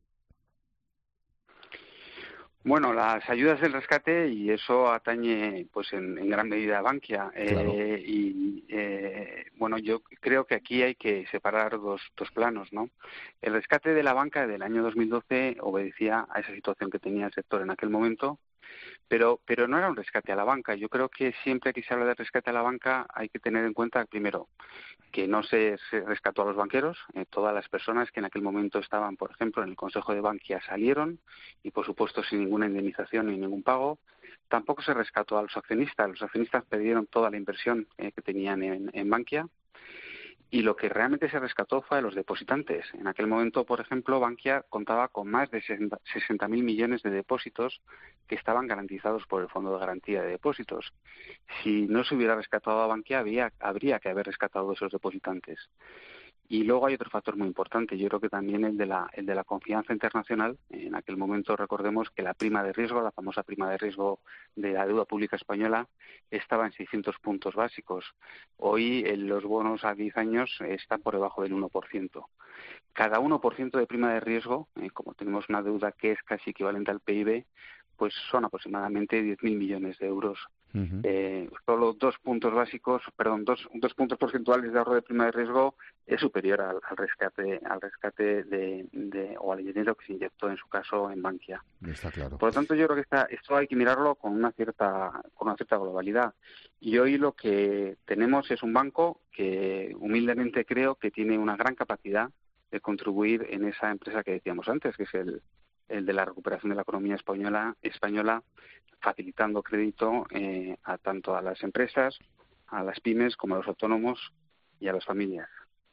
Bueno, las ayudas del rescate, y eso atañe pues en, en gran medida a Bankia. Claro. Eh, y eh, bueno, yo creo que aquí hay que separar dos, dos planos, ¿no? El rescate de la banca del año dos mil doce obedecía a esa situación que tenía el sector en aquel momento, pero pero no era un rescate a la banca. Yo creo que siempre que se habla de rescate a la banca hay que tener en cuenta, primero, que no se, se rescató a los banqueros. Eh, todas las personas que en aquel momento estaban, por ejemplo, en el Consejo de Bankia salieron, y por supuesto sin ninguna indemnización ni ningún pago. Tampoco se rescató a los accionistas. Los accionistas perdieron toda la inversión eh, que tenían en, en Bankia. Y lo que realmente se rescató fue a los depositantes. En aquel momento, por ejemplo, Bankia contaba con más de sesenta mil millones de depósitos que estaban garantizados por el Fondo de Garantía de Depósitos. Si no se hubiera rescatado a Bankia, había, habría que haber rescatado a esos depositantes. Y luego hay otro factor muy importante, yo creo que también el de la, el de la confianza internacional. En aquel momento recordemos que la prima de riesgo, la famosa prima de riesgo de la deuda pública española, estaba en seiscientos puntos básicos. Hoy eh, los bonos a diez años están por debajo del uno por ciento. Cada uno por ciento de prima de riesgo, eh, como tenemos una deuda que es casi equivalente al P I B, pues son aproximadamente diez mil millones de euros. Uh-huh. Eh, solo dos puntos básicos, perdón, dos, dos puntos porcentuales de ahorro de prima de riesgo es superior al, al rescate, al rescate de, de o al dinero que se inyectó en su caso en Bankia. Está claro. Por lo tanto, yo creo que esta, esto hay que mirarlo con una cierta, con una cierta globalidad. Y hoy lo que tenemos es un banco que humildemente creo que tiene una gran capacidad de contribuir en esa empresa que decíamos antes, que es el el de la recuperación de la economía española, española facilitando crédito eh, a tanto a las empresas, a las pymes, como a los autónomos y a las familias.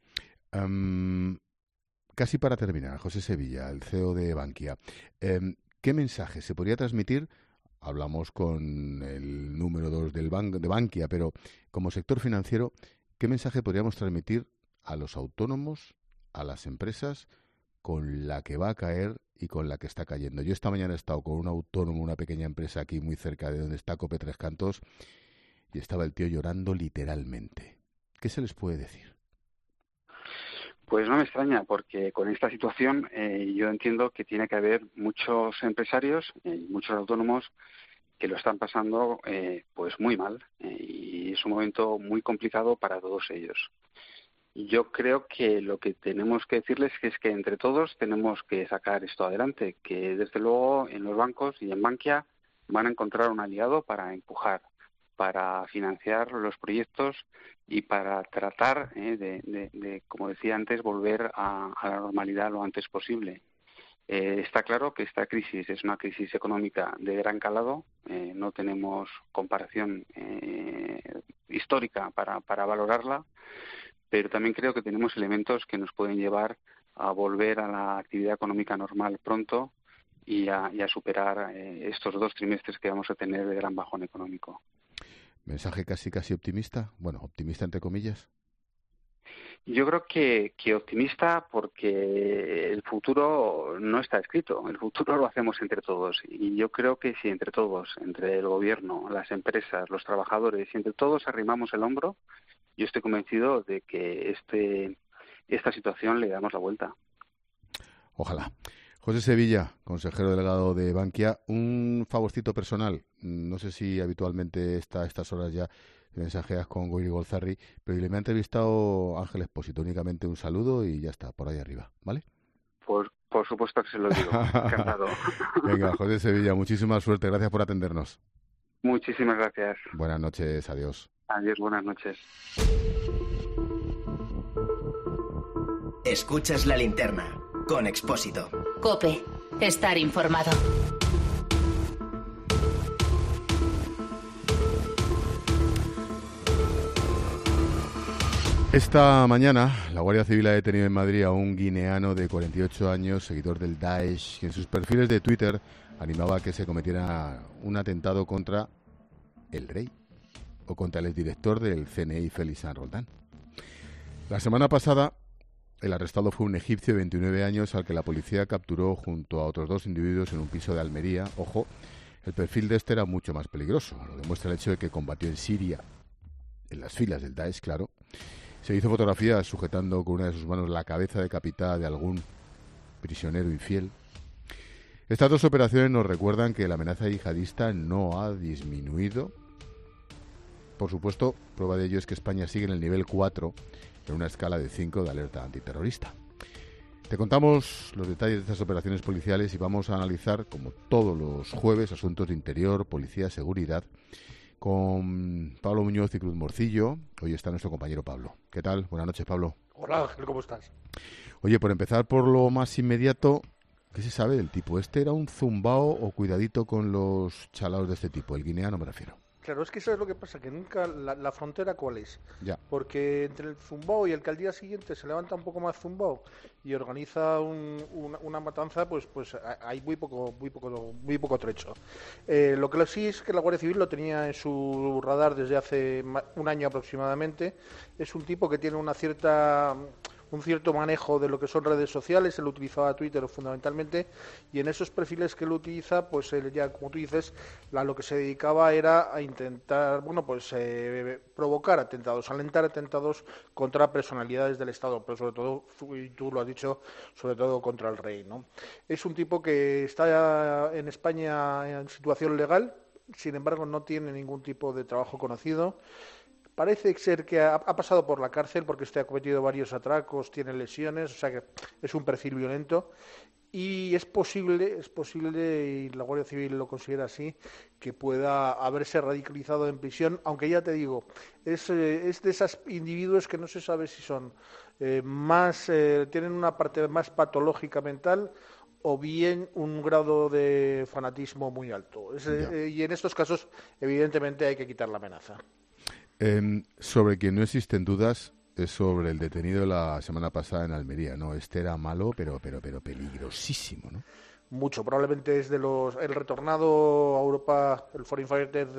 Um, casi para terminar, José Sevilla, el C E O de Bankia, um, ¿qué mensaje se podría transmitir? Hablamos con el número dos del ban- de Bankia, pero como sector financiero, ¿qué mensaje podríamos transmitir a los autónomos, a las empresas, con la que va a caer y con la que está cayendo? Yo esta mañana he estado con un autónomo, una pequeña empresa aquí muy cerca de donde está Cope Tres Cantos, y estaba el tío llorando literalmente. ¿Qué se les puede decir? Pues no me extraña, porque con esta situación eh, yo entiendo que tiene que haber muchos empresarios y eh, muchos autónomos que lo están pasando eh, pues muy mal, eh, y es un momento muy complicado para todos ellos. Yo creo que lo que tenemos que decirles es que entre todos tenemos que sacar esto adelante, que desde luego en los bancos y en Bankia van a encontrar un aliado para empujar, para financiar los proyectos y para tratar eh, de, de, de, como decía antes, volver a, a la normalidad lo antes posible. Eh, está claro que esta crisis es una crisis económica de gran calado, eh, no tenemos comparación eh, histórica para, para valorarla, pero también creo que tenemos elementos que nos pueden llevar a volver a la actividad económica normal pronto y a, y a superar eh, estos dos trimestres que vamos a tener de gran bajón económico. ¿Mensaje casi casi optimista? Bueno, optimista entre comillas. Yo creo que, que optimista, porque el futuro no está escrito, el futuro lo hacemos entre todos, y yo creo que si entre todos, entre el gobierno, las empresas, los trabajadores, si entre todos arrimamos el hombro, yo estoy convencido de que este esta situación le damos la vuelta. Ojalá. José Sevilla, consejero delegado de Bankia, un favorcito personal. No sé si habitualmente está a estas horas ya mensajeas con Goyri Golzarri, pero le me ha entrevistado Ángel Expósito. Únicamente un saludo y ya está, por ahí arriba, ¿vale? Por, por supuesto que se lo digo. Encantado. Venga, José Sevilla, muchísima suerte. Gracias por atendernos. Muchísimas gracias. Buenas noches, adiós. Adiós, buenas noches. Escuchas La Linterna con Expósito. COPE. Estar informado. Esta mañana, la Guardia Civil ha detenido en Madrid a un guineano de cuarenta y ocho años, seguidor del Daesh, que en sus perfiles de Twitter animaba a que se cometiera un atentado contra el rey o contra el exdirector del C N I, Félix San Roldán. La semana pasada, el arrestado fue un egipcio de veintinueve años al que la policía capturó junto a otros dos individuos en un piso de Almería. Ojo, el perfil de este era mucho más peligroso. Lo demuestra el hecho de que combatió en Siria, en las filas del Daesh, claro. Se hizo fotografías sujetando con una de sus manos la cabeza decapitada de algún prisionero infiel. Estas dos operaciones nos recuerdan que la amenaza yihadista no ha disminuido. Por supuesto, prueba de ello es que España sigue en el nivel cuatro, en una escala de cinco de alerta antiterrorista. Te contamos los detalles de estas operaciones policiales y vamos a analizar, como todos los jueves, asuntos de interior, policía, seguridad, con Pablo Muñoz y Cruz Morcillo. Hoy está nuestro compañero Pablo. ¿Qué tal? Buenas noches, Pablo. Hola, Ángel, ¿cómo estás? Oye, por empezar por lo más inmediato, ¿qué se sabe del tipo? ¿Este era un zumbao o cuidadito con los chalaos de este tipo? El guineano me refiero. Claro, es que ¿sabes lo que pasa? Que nunca la, la frontera ¿cuál es? Ya. Porque entre el zumbao y el que al día siguiente se levanta un poco más zumbao y organiza un, una, una matanza, pues pues hay muy poco muy poco muy poco trecho. Eh, lo que sí es que la Guardia Civil lo tenía en su radar desde hace un año aproximadamente. Es un tipo que tiene una cierta un cierto manejo de lo que son redes sociales. Él utilizaba Twitter fundamentalmente, y en esos perfiles que él utiliza, pues él ya, como tú dices, a lo que se dedicaba era a intentar, bueno, pues eh, provocar atentados, alentar atentados contra personalidades del Estado, pero sobre todo, y tú lo has dicho, sobre todo contra el rey, ¿no? Es un tipo que está en España en situación legal, sin embargo no tiene ningún tipo de trabajo conocido. Parece ser que ha, ha pasado por la cárcel porque este ha cometido varios atracos, tiene lesiones, o sea que es un perfil violento. Y es posible, es posible, y la Guardia Civil lo considera así, que pueda haberse radicalizado en prisión, aunque ya te digo, es, eh, es de esos individuos que no se sabe si son eh, más, eh, tienen una parte más patológica mental o bien un grado de fanatismo muy alto. Es, eh, y en estos casos, evidentemente, hay que quitar la amenaza. Eh, sobre quien no existen dudas es sobre el detenido de la semana pasada en Almería, ¿no? Este era malo, pero pero pero peligrosísimo, ¿no? Mucho, probablemente es de los el retornado a Europa, el foreign fighter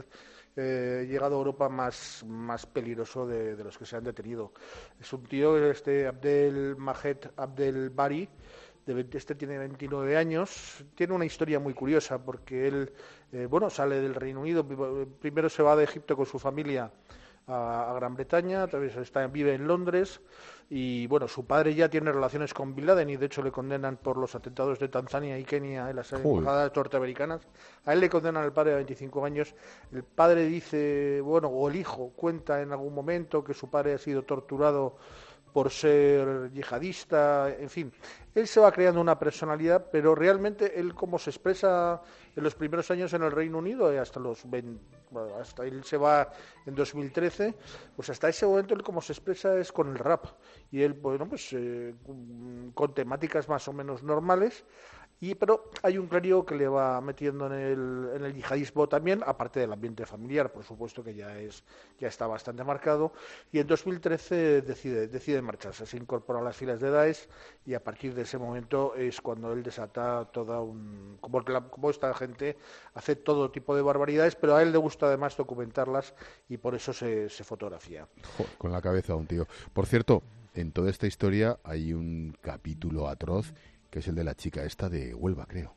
eh, llegado a Europa más más peligroso de, de los que se han detenido. Es un tío, este Abdel Majed Abdel Bari. Este tiene veintinueve años, tiene una historia muy curiosa porque él, eh, bueno, sale del Reino Unido, primero se va de Egipto con su familia a, a Gran Bretaña, tal está, vive en Londres, y bueno, su padre ya tiene relaciones con Bin Laden y de hecho le condenan por los atentados de Tanzania y Kenia en las embajadas norteamericanas. A él le condenan al padre a veinticinco años. El padre dice, bueno, o el hijo cuenta en algún momento que su padre ha sido torturado por ser yihadista, en fin. Él se va creando una personalidad, pero realmente él como se expresa en los primeros años en el Reino Unido, hasta los veinte, hasta él se va en dos mil trece, pues hasta ese momento él como se expresa es con el rap, y él, bueno, pues eh, con temáticas más o menos normales. Y, pero hay un clarío que le va metiendo en el, en el yihadismo también, aparte del ambiente familiar, por supuesto, que ya es ya está bastante marcado. Y en dos mil trece decide, decide marcharse, se incorpora a las filas de Daesh, y a partir de ese momento es cuando él desata toda un... Como, la, como esta gente hace todo tipo de barbaridades, pero a él le gusta además documentarlas y por eso se, se fotografía. Joder, con la cabeza un tío. Por cierto, en toda esta historia hay un capítulo atroz, que es el de la chica esta de Huelva, creo.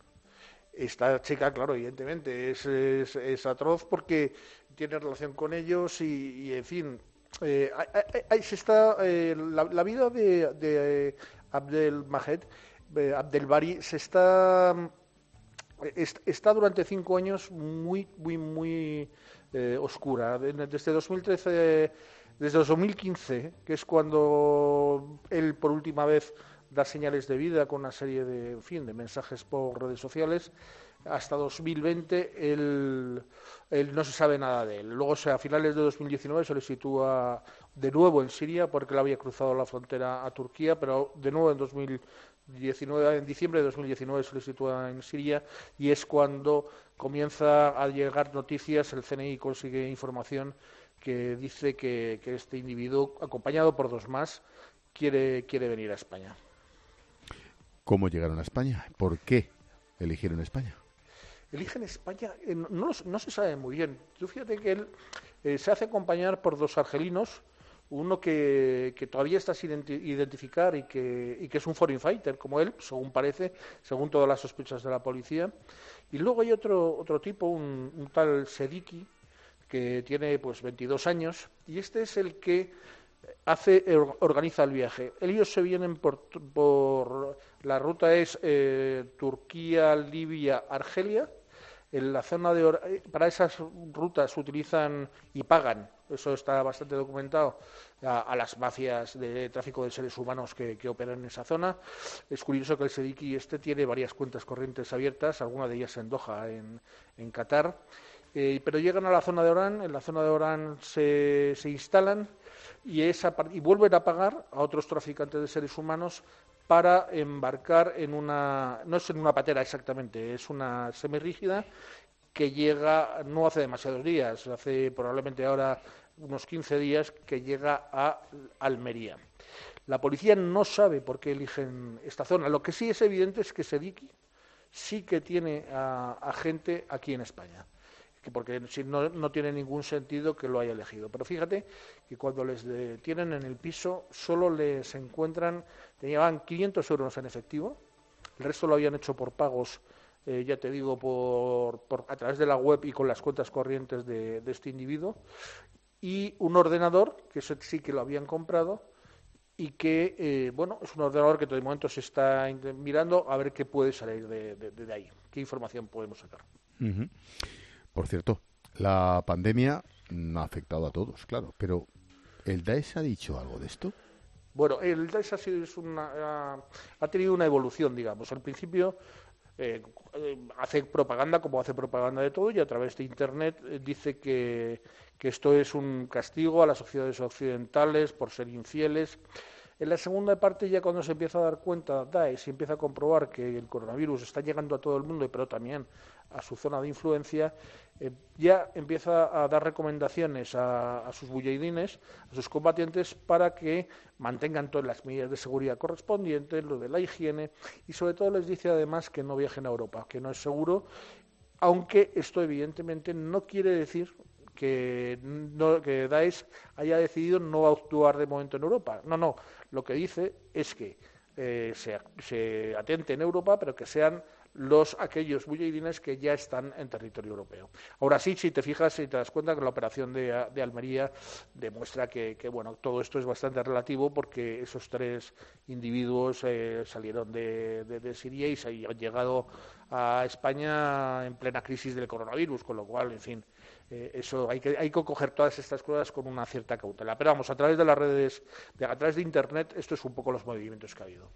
Esta chica, claro, evidentemente, es, es, es atroz porque tiene relación con ellos y, y en fin, eh, hay, hay, se está, eh, la, la vida de, de eh, Abdel Majed, eh, Abdel Bari, se está, est, está durante cinco años muy, muy, muy eh, oscura. Desde dos mil trece, desde dos mil quince, que es cuando él por última vez da señales de vida con una serie de, en fin, de mensajes por redes sociales. Hasta dos mil veinte él, él no se sabe nada de él. Luego, o sea, a finales de dos mil diecinueve se le sitúa de nuevo en Siria porque él había cruzado la frontera a Turquía, pero de nuevo en dos mil diecinueve, en diciembre de dos mil diecinueve se le sitúa en Siria y es cuando comienza a llegar noticias, el C N I consigue información que dice que, que este individuo, acompañado por dos más, quiere, quiere venir a España. ¿Cómo llegaron a España? ¿Por qué eligieron España? Eligen España, eh, no, no se sabe muy bien. Tú fíjate que él eh, se hace acompañar por dos argelinos, uno que, que todavía está sin identificar y que, y que es un foreign fighter como él, según parece, según todas las sospechas de la policía. Y luego hay otro, otro tipo, un, un tal Sediki, que tiene pues veintidós años, y este es el que hace organiza el viaje. Ellos se vienen por, por la ruta es eh, Turquía, Libia, Argelia. En la zona de para esas rutas utilizan y pagan, eso está bastante documentado, a, a las mafias de tráfico de seres humanos que, que operan en esa zona. Es curioso que el Sediki este tiene varias cuentas corrientes abiertas, alguna de ellas en Doha, en, en Qatar, eh, pero llegan a la zona de Orán, en la zona de Orán se, se instalan y, esa, y vuelven a pagar a otros traficantes de seres humanos para embarcar en una, no es en una patera exactamente, es una semirrígida que llega, no hace demasiados días, hace probablemente ahora unos quince días, que llega a Almería. La policía no sabe por qué eligen esta zona. Lo que sí es evidente es que Sediki sí que tiene a, a gente aquí en España, porque si no, no tiene ningún sentido que lo haya elegido. Pero fíjate que cuando les detienen en el piso solo les encuentran, tenían quinientos euros en efectivo, el resto lo habían hecho por pagos, eh, ya te digo, por, por a través de la web y con las cuentas corrientes de, de este individuo, y un ordenador, que eso sí que lo habían comprado, y que, eh, bueno, es un ordenador que todo el momento se está mirando a ver qué puede salir de, de, de ahí, qué información podemos sacar. Uh-huh. Por cierto, la pandemia ha afectado a todos, claro, pero ¿el Daesh ha dicho algo de esto? Bueno, el Daesh ha, sido, es una, ha, ha tenido una evolución, digamos. Al principio eh, eh, hace propaganda, como hace propaganda de todo, y a través de Internet eh, dice que, que esto es un castigo a las sociedades occidentales por ser infieles. En la segunda parte, ya cuando se empieza a dar cuenta Daesh y empieza a comprobar que el coronavirus está llegando a todo el mundo, pero también a su zona de influencia, eh, ya empieza a dar recomendaciones a, a sus mujahidines, a sus combatientes, para que mantengan todas las medidas de seguridad correspondientes, lo de la higiene, y sobre todo les dice además que no viajen a Europa, que no es seguro, aunque esto evidentemente no quiere decir que, no, que Daesh haya decidido no actuar de momento en Europa. No, no, lo que dice es que eh, se, se atente en Europa, pero que sean los aquellos mujahidines que ya están en territorio europeo. Ahora sí, si te fijas y te das cuenta que la operación de, de Almería demuestra que, que bueno, todo esto es bastante relativo, porque esos tres individuos eh, salieron de, de, de Siria y se han llegado a España en plena crisis del coronavirus, con lo cual, en fin, eh, eso hay que hay que coger todas estas cosas con una cierta cautela. Pero vamos, a través de las redes, de, a través de Internet, esto es un poco los movimientos que ha habido.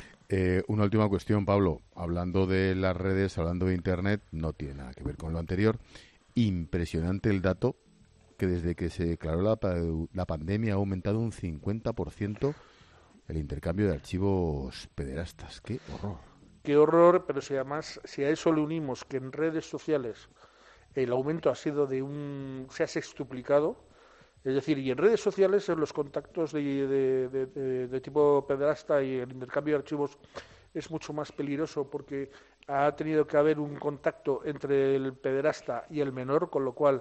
Eh, una última cuestión, Pablo. Hablando de las redes, hablando de Internet, no tiene nada que ver con lo anterior. Impresionante el dato que desde que se declaró la, la pandemia ha aumentado un cincuenta por ciento el intercambio de archivos pederastas. ¡Qué horror! ¡Qué horror! Pero si además, si a eso le unimos que en redes sociales el aumento ha sido de un... se ha sextuplicado. Es decir, y en redes sociales, en los contactos de, de, de, de, de tipo pederasta y el intercambio de archivos es mucho más peligroso, porque ha tenido que haber un contacto entre el pederasta y el menor, con lo cual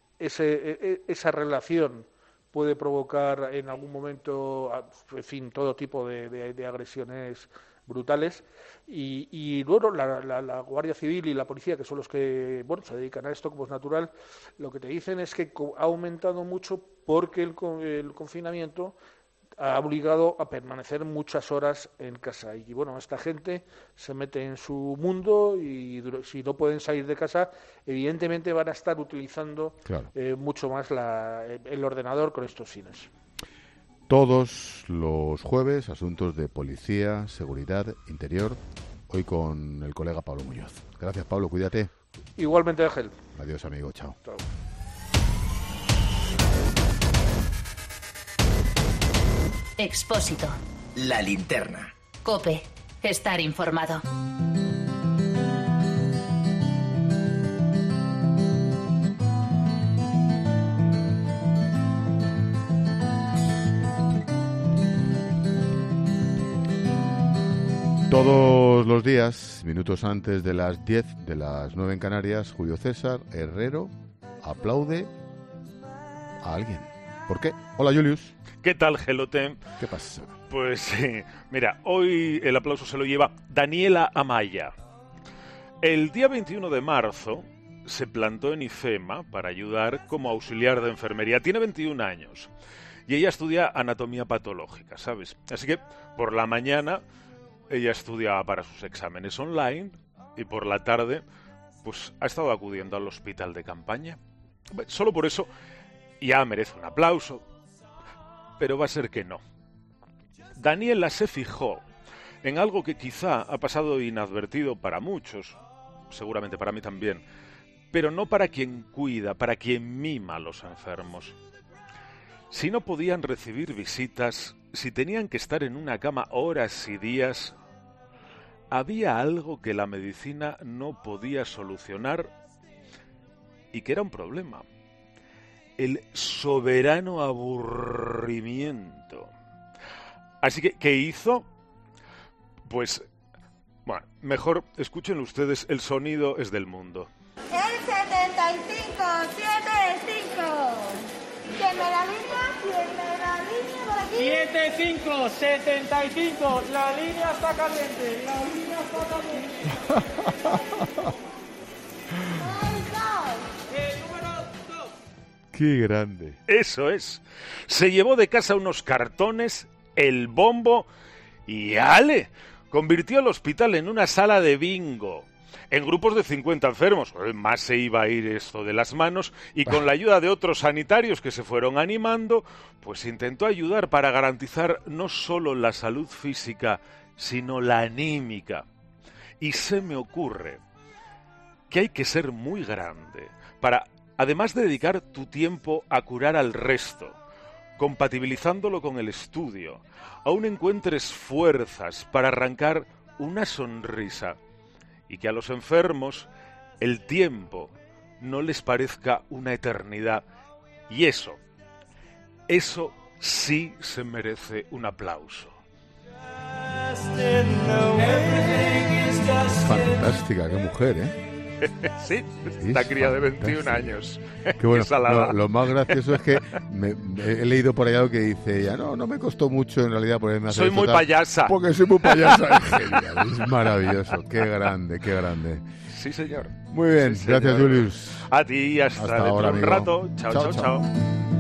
ese, esa relación puede provocar en algún momento, en fin, todo tipo de, de, de agresiones brutales. Y, y luego la, la, la Guardia Civil y la policía, que son los que bueno se dedican a esto, como es natural, lo que te dicen es que ha aumentado mucho porque el, el confinamiento ha obligado a permanecer muchas horas en casa. Y bueno, esta gente se mete en su mundo y si no pueden salir de casa, evidentemente van a estar utilizando claro. eh, mucho más la, el ordenador con estos fines. todos los jueves, asuntos de policía, seguridad, interior, hoy con el colega Pablo Muñoz. Gracias, Pablo, cuídate. Igualmente, Ángel. Adiós, amigo, chao. Chao. Expósito. La linterna. COPE. Estar informado. Todos los días, minutos antes de las diez, de las nueve en Canarias, Julio César Herrero aplaude a alguien. ¿Por qué? Hola, Julius. ¿Qué tal, Gelote? ¿Qué pasa? Pues sí, mira, hoy el aplauso se lo lleva Daniela Amaya. El día veintiuno de marzo se plantó en IFEMA para ayudar como auxiliar de enfermería. Tiene veintiún años y ella estudia anatomía patológica, ¿sabes? Así que por la mañana ella estudia para sus exámenes online y por la tarde pues ha estado acudiendo al hospital de campaña. Solo por eso ya merece un aplauso, pero va a ser que no. Daniela se fijó en algo que quizá ha pasado inadvertido para muchos, seguramente para mí también, pero no para quien cuida, para quien mima a los enfermos. Si no podían recibir visitas, si tenían que estar en una cama horas y días, había algo que la medicina no podía solucionar y que era un problema. El soberano aburrimiento. Así que, ¿qué hizo? Pues, bueno, mejor escuchen ustedes, el sonido es del mundo. El setenta y cinco, setenta y cinco. ¿Quién me la línea? ¿Quién me la línea por aquí? setenta y cinco, setenta y cinco. La línea está caliente. La línea está caliente. ¡Qué grande! Eso es. Se llevó de casa unos cartones, el bombo y ¡ale! Convirtió el hospital en una sala de bingo. En grupos de cincuenta enfermos. Más se iba a ir esto de las manos y con la ayuda de otros sanitarios que se fueron animando, pues intentó ayudar para garantizar no solo la salud física, sino la anímica. Y se me ocurre que hay que ser muy grande para, además de dedicar tu tiempo a curar al resto, compatibilizándolo con el estudio, aún encuentres fuerzas para arrancar una sonrisa y que a los enfermos el tiempo no les parezca una eternidad. Y eso, eso sí se merece un aplauso. Fantástica, qué mujer, ¿eh? Sí, la cría de veintiún años. Qué bueno. Lo, lo más gracioso es que me, me, he leído por allá que dice ella, no, no me costó mucho en realidad ponerme a hacer Soy muy tal, payasa. Porque soy muy payasa. Es genial, es maravilloso. Qué grande, qué grande. Sí, señor. Muy bien, sí, gracias, señor. Julius. A ti, hasta, hasta dentro ahora, de un amigo. rato. Chao, chao, chao. chao.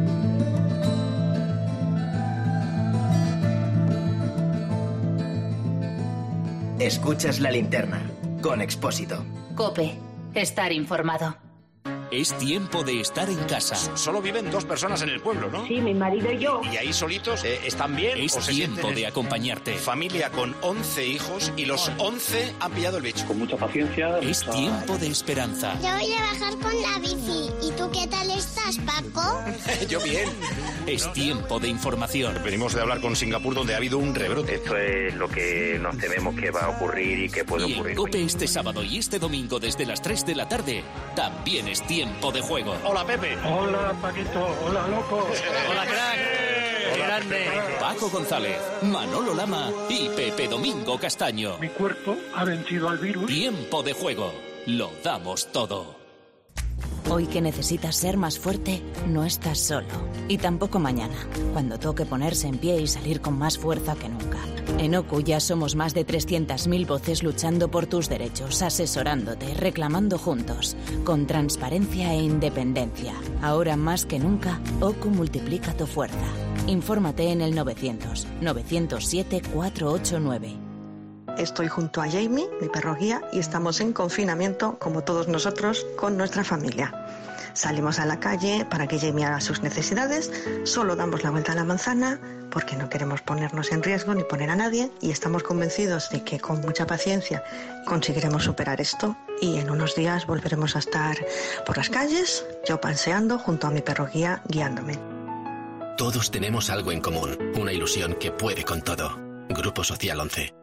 Escuchas La Linterna con Expósito. COPE. Estar informado. Es tiempo de estar en casa. Solo viven dos personas en el pueblo, ¿no? Sí, mi marido y yo. ¿Y ahí solitos? Eh, ¿Están bien? Es ¿O se tiempo sienten de acompañarte. Familia con once hijos y los once han pillado el bicho. Con mucha paciencia. Es mucha... tiempo de esperanza. Yo voy a bajar con la bici. ¿Y tú qué tal estás, Paco? Yo bien. Es tiempo de información. Venimos de hablar con Singapur, donde ha habido un rebrote. Esto es lo que nos tememos que va a ocurrir y que puede y ocurrir. En COPE este sábado y este domingo desde las tres de la tarde también es tiempo de juego. Hola, Pepe. Hola, Paquito. Hola, loco. Hola, crack. ¡Qué grande! Paco González, Manolo Lama y Pepe Domingo Castaño. Mi cuerpo ha vencido al virus. Tiempo de juego. Lo damos todo. Hoy que necesitas ser más fuerte, no estás solo. Y tampoco mañana, cuando toque ponerse en pie y salir con más fuerza que nunca. En OCU ya somos más de trescientas mil voces luchando por tus derechos, asesorándote, reclamando juntos, con transparencia e independencia. Ahora más que nunca, OCU multiplica tu fuerza. Infórmate en el novecientos, novecientos siete, cuatrocientos ochenta y nueve. Estoy junto a Jamie, mi perro guía, y estamos en confinamiento, como todos nosotros, con nuestra familia. Salimos a la calle para que Jamie haga sus necesidades, solo damos la vuelta a la manzana, porque no queremos ponernos en riesgo ni poner a nadie, y estamos convencidos de que con mucha paciencia conseguiremos superar esto y en unos días volveremos a estar por las calles, yo paseando junto a mi perro guía guiándome. Todos tenemos algo en común, una ilusión que puede con todo. Grupo Social once.